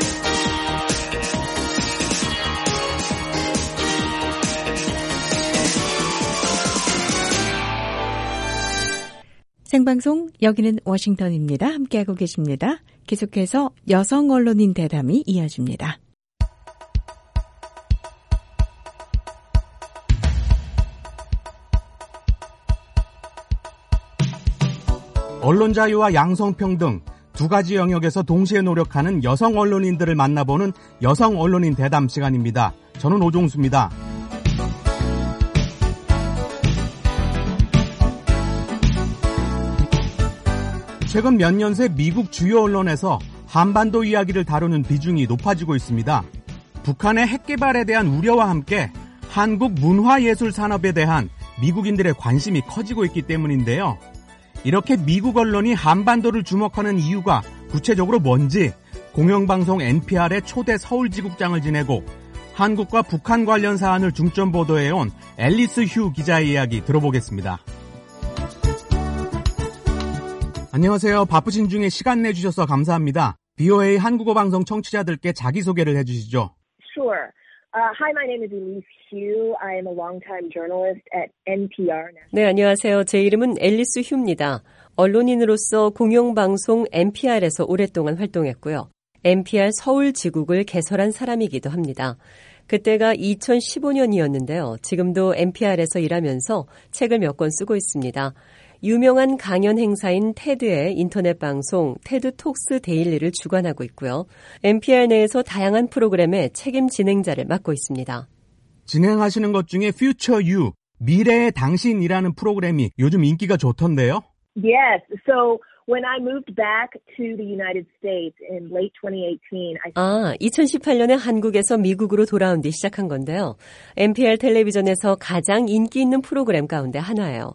생방송, 여기는 워싱턴입니다. 함께하고 계십니다. 계속해서 여성 언론인 대담이 이어집니다. 언론 자유와 양성평등 두 가지 영역에서 동시에 노력하는 여성 언론인들을 만나보는 여성 언론인 대담 시간입니다. 저는 오종수입니다. 최근 몇 년 새 미국 주요 언론에서 한반도 이야기를 다루는 비중이 높아지고 있습니다. 북한의 핵 개발에 대한 우려와 함께 한국 문화예술 산업에 대한 미국인들의 관심이 커지고 있기 때문인데요. 이렇게 미국 언론이 한반도를 주목하는 이유가 구체적으로 뭔지 공영방송 엔피알의 초대 서울지국장을 지내고 한국과 북한 관련 사안을 중점 보도해온 앨리스 휴 기자의 이야기 들어보겠습니다. 안녕하세요. 바쁘신 중에 시간 내주셔서 감사합니다. 비오에이 한국어 방송 청취자들께 자기소개를 해주시죠. Sure. Uh, hi, my name is Elise Hu. I am a longtime journalist at 엔피알. 네, 안녕하세요. 제 이름은 앨리스 휴입니다. 언론인으로서 공영방송 엔피알에서 오랫동안 활동했고요. 엔피알 서울지국을 개설한 사람이기도 합니다. 그때가 이천십오 년이었는데요. 지금도 엔피알에서 일하면서 책을 몇 권 쓰고 있습니다. 유명한 강연 행사인 테드의 인터넷 방송 테드 톡스 데일리를 주관하고 있고요. 엔피알 내에서 다양한 프로그램의 책임 진행자를 맡고 있습니다. 진행하시는 것 중에 Future You, 미래의 당신이라는 프로그램이 요즘 인기가 좋던데요? Yes. So when I moved back to the United States in late twenty eighteen, I... 아, 이천십팔 년에 한국에서 미국으로 돌아온 뒤 시작한 건데요. 엔피알 텔레비전에서 가장 인기 있는 프로그램 가운데 하나예요.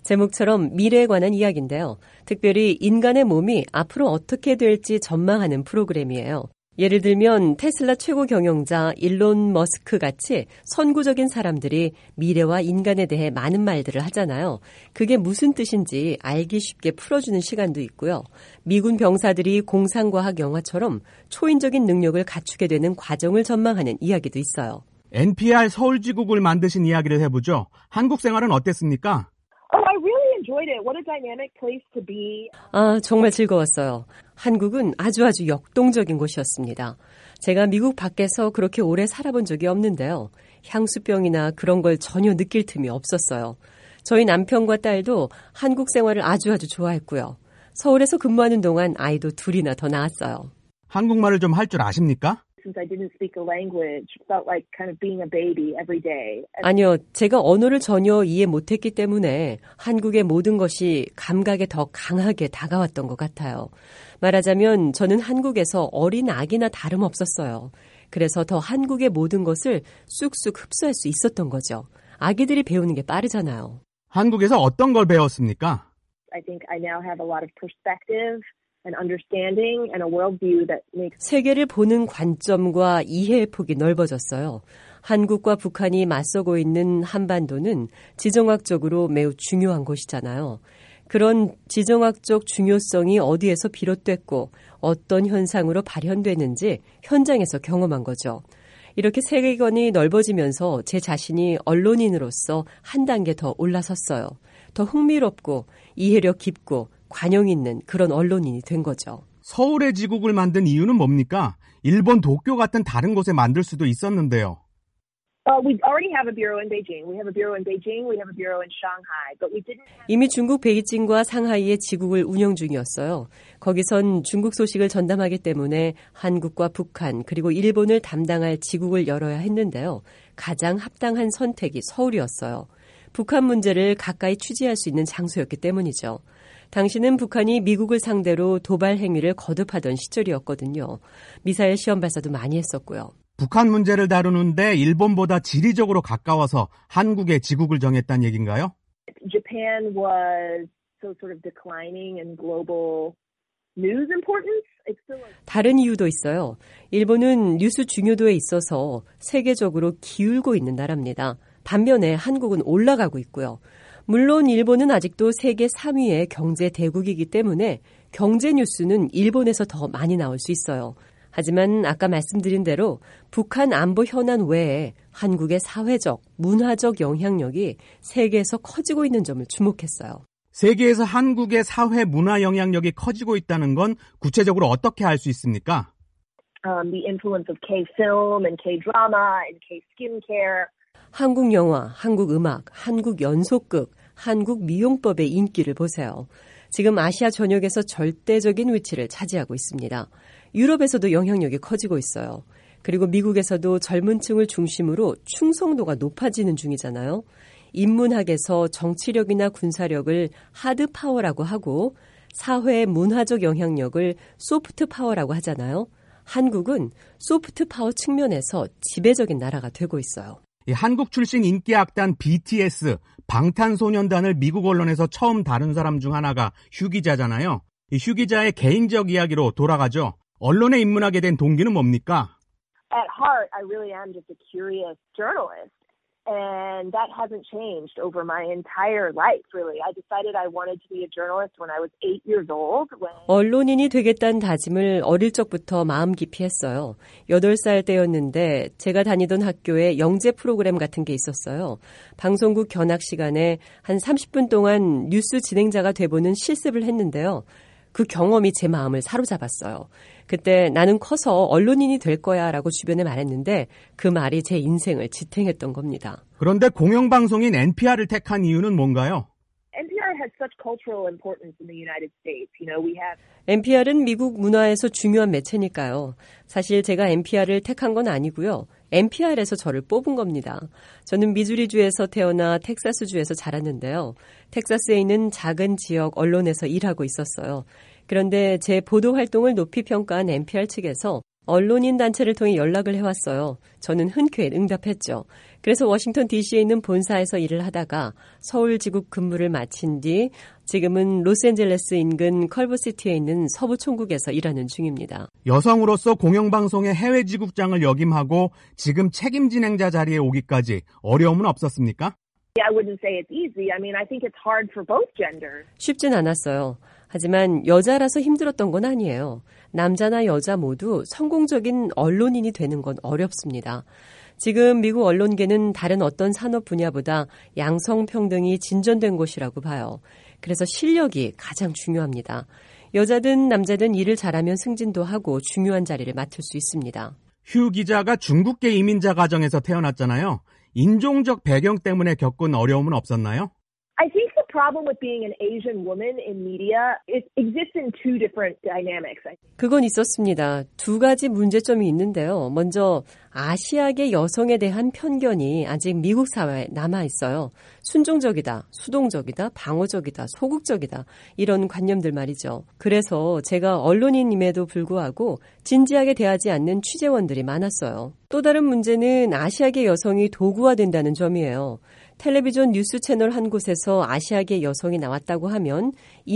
제목처럼 미래에 관한 이야기인데요. 특별히 인간의 몸이 앞으로 어떻게 될지 전망하는 프로그램이에요. 예를 들면 테슬라 최고 경영자 일론 머스크 같이 선구적인 사람들이 미래와 인간에 대해 많은 말들을 하잖아요. 그게 무슨 뜻인지 알기 쉽게 풀어주는 시간도 있고요. 미군 병사들이 공상과학 영화처럼 초인적인 능력을 갖추게 되는 과정을 전망하는 이야기도 있어요. 엔피알 서울지국을 만드신 이야기를 해보죠. 한국 생활은 어땠습니까? Oh, I really enjoyed it. What a dynamic place to be. 아, 정말 즐거웠어요. 한국은 아주 아주 역동적인 곳이었습니다. 제가 미국 밖에서 그렇게 오래 살아본 적이 없는데요. 향수병이나 그런 걸 전혀 느낄 틈이 없었어요. 저희 남편과 딸도 한국 생활을 아주 아주 좋아했고요. 서울에서 근무하는 동안 아이도 둘이나 더 낳았어요. 한국말을 좀 할 줄 아십니까? Since I didn't speak the language, felt like kind of being a baby every day. 아니요, 제가 언어를 전혀 이해 못했기 때문에 한국의 모든 것이 감각에 더 강하게 다가왔던 것 같아요. 말하자면 저는 한국에서 어린 아기나 다름없었어요. 그래서 더 한국의 모든 것을 쑥쑥 흡수할 수 있었던 거죠. 아기들이 배우는 게 빠르잖아요. 한국에서 어떤 걸 배웠습니까? I think I now have a lot of perspective. An understanding and a worldview that makes... 세계를 보는 관점과 이해의 폭이 넓어졌어요. 한국과 북한이 맞서고 있는 한반도는 지정학적으로 매우 중요한 곳이잖아요. 그런 지정학적 중요성이 어디에서 비롯됐고 어떤 현상으로 발현되는지 현장에서 경험한 거죠. 이렇게 세계관이 넓어지면서 제 자신이 언론인으로서 한 단계 더 올라섰어요. 더 흥미롭고 이해력 깊고 관용 있는 그런 언론인이 된 거죠. 서울의 지국을 만든 이유는 뭡니까? 일본 도쿄 같은 다른 곳에 만들 수도 있었는데요. Uh, we already have a bureau in Beijing. We have a bureau in Beijing. We have a bureau in Shanghai. But we didn't have... 이미 중국 베이징과 상하이에 지국을 운영 중이었어요. 거기선 중국 소식을 전담하기 때문에 한국과 북한 그리고 일본을 담당할 지국을 열어야 했는데요. 가장 합당한 선택이 서울이었어요. 북한 문제를 가까이 취재할 수 있는 장소였기 때문이죠. 당시는 북한이 미국을 상대로 도발 행위를 거듭하던 시절이었거든요. 미사일 시험 발사도 많이 했었고요. 북한 문제를 다루는데 일본보다 지리적으로 가까워서 한국의 지국을 정했다는 얘기인가요? Japan was so sort of declining in global news importance. 다른 이유도 있어요. 일본은 뉴스 중요도에 있어서 세계적으로 기울고 있는 나라입니다. 반면에 한국은 올라가고 있고요. 물론 일본은 아직도 세계 삼 위의 경제 대국이기 때문에 경제 뉴스는 일본에서 더 많이 나올 수 있어요. 하지만 아까 말씀드린 대로 북한 안보 현안 외에 한국의 사회적, 문화적 영향력이 세계에서 커지고 있는 점을 주목했어요. 세계에서 한국의 사회, 문화 영향력이 커지고 있다는 건 구체적으로 어떻게 알 수 있습니까? Um, the influence of K-film and K-drama and K-skincare. 한국 영화, 한국 음악, 한국 연속극, 한국 미용법의 인기를 보세요. 지금 아시아 전역에서 절대적인 위치를 차지하고 있습니다. 유럽에서도 영향력이 커지고 있어요. 그리고 미국에서도 젊은 층을 중심으로 충성도가 높아지는 중이잖아요. 인문학에서 정치력이나 군사력을 하드 파워라고 하고 사회의 문화적 영향력을 소프트 파워라고 하잖아요. 한국은 소프트 파워 측면에서 지배적인 나라가 되고 있어요. 이 한국 출신 인기 악단 비티에스, 방탄소년단을 미국 언론에서 처음 다룬 사람 중 하나가 휴 기자잖아요. 이 휴 기자의 개인적 이야기로 돌아가죠. 언론에 입문하게 된 동기는 뭡니까? At heart, I really am just a curious journalist. And that hasn't changed over my entire life, really. I decided I wanted to be a journalist when I was eight years old. When... 언론인이 되겠다는 다짐을 어릴 적부터 마음 깊이 했어요. 여덟 살 때였는데 제가 다니던 학교에 영재 프로그램 같은 게 있었어요. 방송국 견학 시간에 한 삼십 분 동안 뉴스 진행자가 돼보는 실습을 했는데요. 그 경험이 제 마음을 사로잡았어요. 그때 나는 커서 언론인이 될 거야 라고 주변에 말했는데 그 말이 제 인생을 지탱했던 겁니다. 그런데 공영방송인 엔피알을 택한 이유는 뭔가요? 엔피알 has such cultural importance in the United States. You know, we have 엔피알은 미국 문화에서 중요한 매체니까요. 사실 제가 엔피알을 택한 건 아니고요. 엔피알에서 저를 뽑은 겁니다. 저는 미주리주에서 태어나 텍사스주에서 자랐는데요. 텍사스에 있는 작은 지역 언론에서 일하고 있었어요. 그런데 제 보도 활동을 높이 평가한 엔피알 측에서 언론인 단체를 통해 연락을 해왔어요. 저는 흔쾌히 응답했죠. 그래서 워싱턴 디씨에 있는 본사에서 일을 하다가 서울 지국 근무를 마친 뒤 지금은 로스앤젤레스 인근 컬버시티에 있는 서부 총국에서 일하는 중입니다. 여성으로서 공영방송의 해외 지국장을 역임하고 지금 책임 진행자 자리에 오기까지 어려움은 없었습니까? I wouldn't say it's easy. I mean, I think it's hard for both genders. 쉽진 않았어요. 하지만 여자라서 힘들었던 건 아니에요. 남자나 여자 모두 성공적인 언론인이 되는 건 어렵습니다. 지금 미국 언론계는 다른 어떤 산업 분야보다 양성평등이 진전된 곳이라고 봐요. 그래서 실력이 가장 중요합니다. 여자든 남자든 일을 잘하면 승진도 하고 중요한 자리를 맡을 수 있습니다. 휴 기자가 중국계 이민자 가정에서 태어났잖아요. 인종적 배경 때문에 겪은 어려움은 없었나요? I think the problem with being an Asian woman in media it exists in two different dynamics. 그건 있었습니다. 두 가지 문제점이 있는데요. 먼저 아시아계 여성에 대한 편견이 아직 미국 사회에 남아 있어요. 순종적이다, 수동적이다, 방어적이다, 소극적이다 이런 관념들 말이죠. 그래서 제가 언론인임에도 불구하고 진지하게 대하지 않는 취재원들이 많았어요. 또 다른 문제는 아시아계 여성이 도구화된다는 점이에요. 텔레비전 뉴스 채널 한 곳에서 아시아계 여성이 나왔다고 하면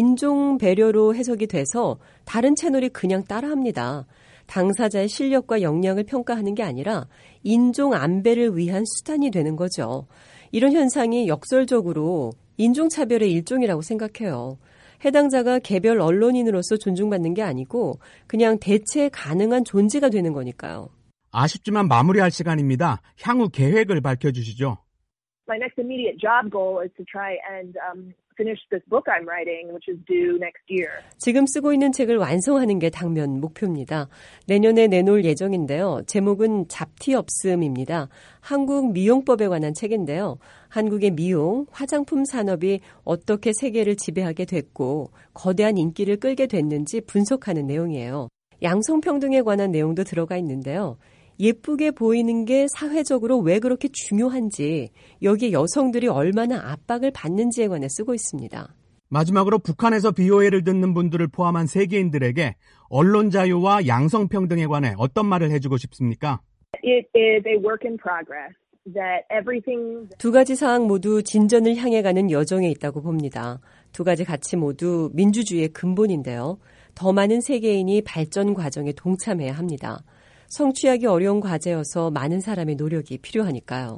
인종 배려로 해석이 돼서 다른 채널이 그냥 따라합니다. 당사자의 실력과 역량을 평가하는 게 아니라 인종 안배를 위한 수단이 되는 거죠. 이런 현상이 역설적으로 인종차별의 일종이라고 생각해요. 해당자가 개별 언론인으로서 존중받는 게 아니고 그냥 대체 가능한 존재가 되는 거니까요. 아쉽지만 마무리할 시간입니다. 향후 계획을 밝혀주시죠. My next immediate job goal is to try and um, finish this book I'm writing, which is due next year. 지금 쓰고 있는 책을 완성하는 게 당면 목표입니다. 내년에 내놓을 예정인데요. 제목은 잡티 없음입니다. 한국 미용법에 관한 책인데요. 한국의 미용, 화장품 산업이 어떻게 세계를 지배하게 됐고 거대한 인기를 끌게 됐는지 분석하는 내용이에요. 양성평등에 관한 내용도 들어가 있는데요. 예쁘게 보이는 게 사회적으로 왜 그렇게 중요한지, 여기에 여성들이 얼마나 압박을 받는지에 관해 쓰고 있습니다. 마지막으로 북한에서 비오에이를 듣는 분들을 포함한 세계인들에게 언론 자유와 양성평등에 관해 어떤 말을 해주고 싶습니까? It is a work in progress. That everything... 두 가지 사항 모두 진전을 향해 가는 여정에 있다고 봅니다. 두 가지 가치 모두 민주주의의 근본인데요. 더 많은 세계인이 발전 과정에 동참해야 합니다. 성취하기 어려운 과제여서 많은 사람의 노력이 필요하니까요.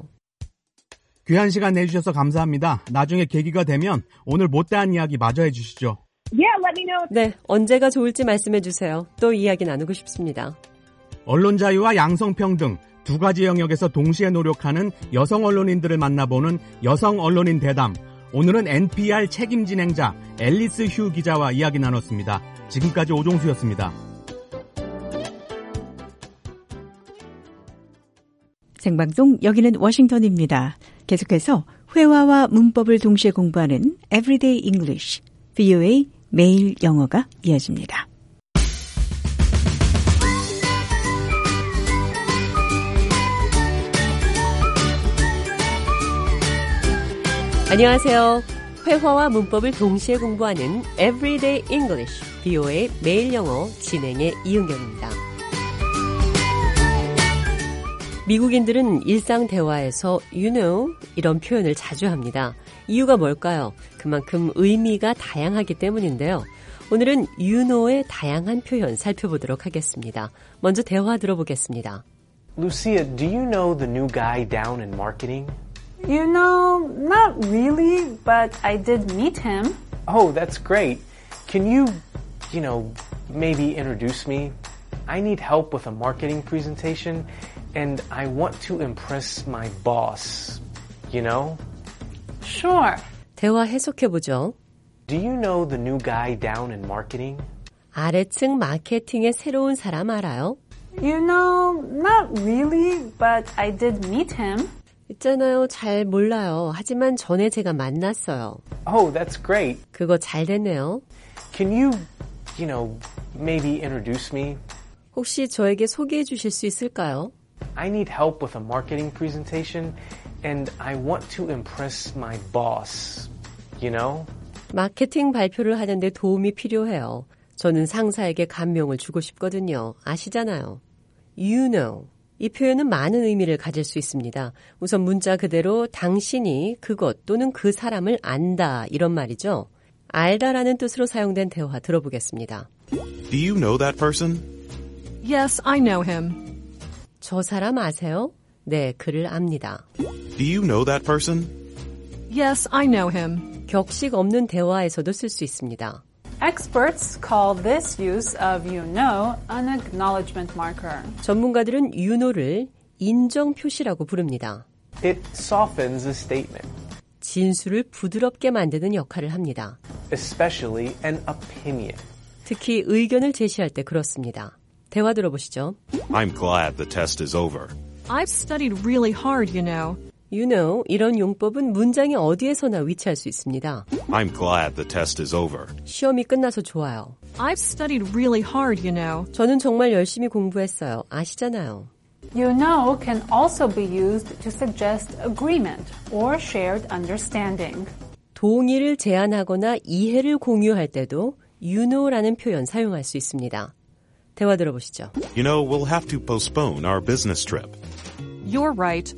귀한 시간 내주셔서 감사합니다. 나중에 계기가 되면 오늘 못다한 이야기 마저 해주시죠. Yeah, let me know. 네, 언제가 좋을지 말씀해 주세요. 또 이야기 나누고 싶습니다. 언론 자유와 양성평등 두 가지 영역에서 동시에 노력하는 여성 언론인들을 만나보는 여성 언론인 대담. 오늘은 엔피알 책임 진행자 앨리스 휴 기자와 이야기 나눴습니다. 지금까지 오종수였습니다. 생방송 여기는 워싱턴입니다. 계속해서 회화와 문법을 동시에 공부하는 Everyday English, 브이오에이 매일 영어가 이어집니다. 안녕하세요. 회화와 문법을 동시에 공부하는 Everyday English, 브이오에이 매일 영어 진행의 이은경입니다. 미국인들은 일상 대화에서 you know 이런 표현을 자주 합니다. 이유가 뭘까요? 그만큼 의미가 다양하기 때문인데요. 오늘은 you know의 다양한 표현 살펴보도록 하겠습니다. 먼저 대화 들어보겠습니다. Lucia, do you know the new guy down in marketing? You know, not really, but I did meet him. Oh, that's great. Can you, you know, maybe introduce me? I need help with a marketing presentation, and I want to impress my boss, you know? Sure. 대화 해석해보죠. Do you know the new guy down in marketing? 아래층 마케팅의 새로운 사람 알아요? You know, not really, but I did meet him. 있잖아요. 잘 몰라요. 하지만 전에 제가 만났어요. Oh, that's great. 그거 잘 됐네요. Can you, you know, maybe introduce me? 혹시 저에게 소개해 주실 수 있을까요? I need help with a marketing presentation, and I want to impress my boss, you know? 마케팅 발표를 하는데 도움이 필요해요. 저는 상사에게 감명을 주고 싶거든요. 아시잖아요. You know. 이 표현은 많은 의미를 가질 수 있습니다. 우선 문자 그대로 당신이 그것 또는 그 사람을 안다 이런 말이죠. 알다라는 뜻으로 사용된 대화 들어보겠습니다. Do you know that person? Yes, I know him. 저 사람 아세요? 네, 그를 압니다. Do you know that person? Yes, I know him. 격식 없는 대화에서도 쓸 수 있습니다. Experts call this use of you know an acknowledgement marker. 전문가들은 you know를 인정 표시라고 부릅니다. It softens a statement. 진술을 부드럽게 만드는 역할을 합니다. Especially an opinion. 특히 의견을 제시할 때 그렇습니다. 대화 들어보시죠. I'm glad the test is over. I've studied really hard, you know. You know, 이런 용법은 문장의 어디에서나 위치할 수 있습니다. I'm glad the test is over. 시험이 끝나서 좋아요. I've studied really hard, you know. 저는 정말 열심히 공부했어요. 아시잖아요. You know can also be used to suggest agreement or shared understanding. 동의를 제안하거나 이해를 공유할 때도 you know라는 표현 사용할 수 있습니다. 대화 들어보시죠. You know, we'll have to postpone our business trip. You're right.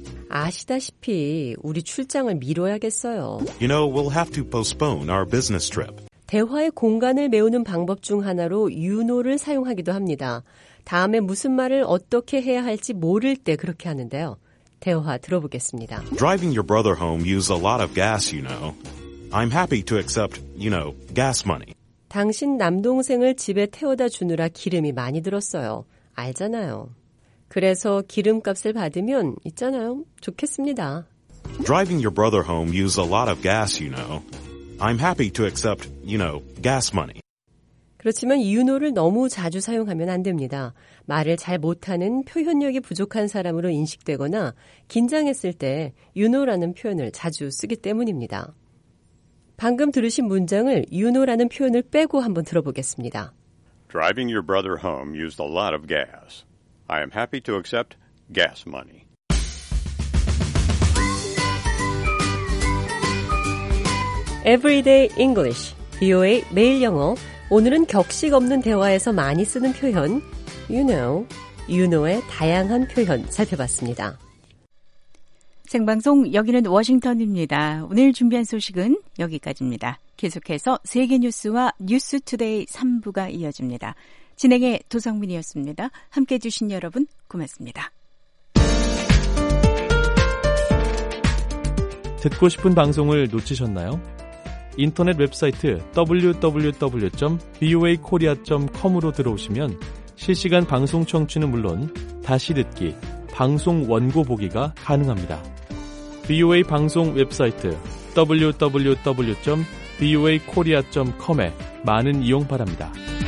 아시다시피 우리 출장을 미뤄야겠어요. You know, we'll have to postpone our business trip. 대화의 공간을 메우는 방법 중 하나로 you know를 사용하기도 합니다. 다음에 무슨 말을 어떻게 해야 할지 모를 때 그렇게 하는데요. 대화 들어보겠습니다. Driving your brother home used a lot of gas, you know. I'm happy to accept, you know, gas money. 당신 남동생을 집에 태워다 주느라 기름이 많이 들었어요. 알잖아요. 그래서 기름값을 받으면 있잖아요. 좋겠습니다. Driving your brother home used a lot of gas, you know. I'm happy to accept, you know, gas money. 그렇지만 you know를 너무 자주 사용하면 안 됩니다. 말을 잘 못하는 표현력이 부족한 사람으로 인식되거나 긴장했을 때 you know라는 표현을 자주 쓰기 때문입니다. 방금 들으신 문장을 you know라는 표현을 빼고 한번 들어보겠습니다. Driving your brother home used a lot of gas. I am happy to accept gas money. Everyday English, 비오에이 매일 영어. 오늘은 격식 없는 대화에서 많이 쓰는 표현, you know, you know의 다양한 표현 살펴봤습니다. 생방송 여기는 워싱턴입니다. 오늘 준비한 소식은 여기까지입니다. 계속해서 세계 뉴스와 뉴스투데이 삼 부가 이어집니다. 진행의 도성민이었습니다. 함께해 주신 여러분 고맙습니다. 듣고 싶은 방송을 놓치셨나요? 인터넷 웹사이트 더블유 더블유 더블유 점 브이오에이 코리아 점 컴으로 들어오시면 실시간 방송 청취는 물론 다시 듣기, 방송 원고 보기가 가능합니다. 브이오에이 방송 웹사이트 더블유 더블유 더블유 점 브이오에이 코리아 점 컴에 많은 이용 바랍니다.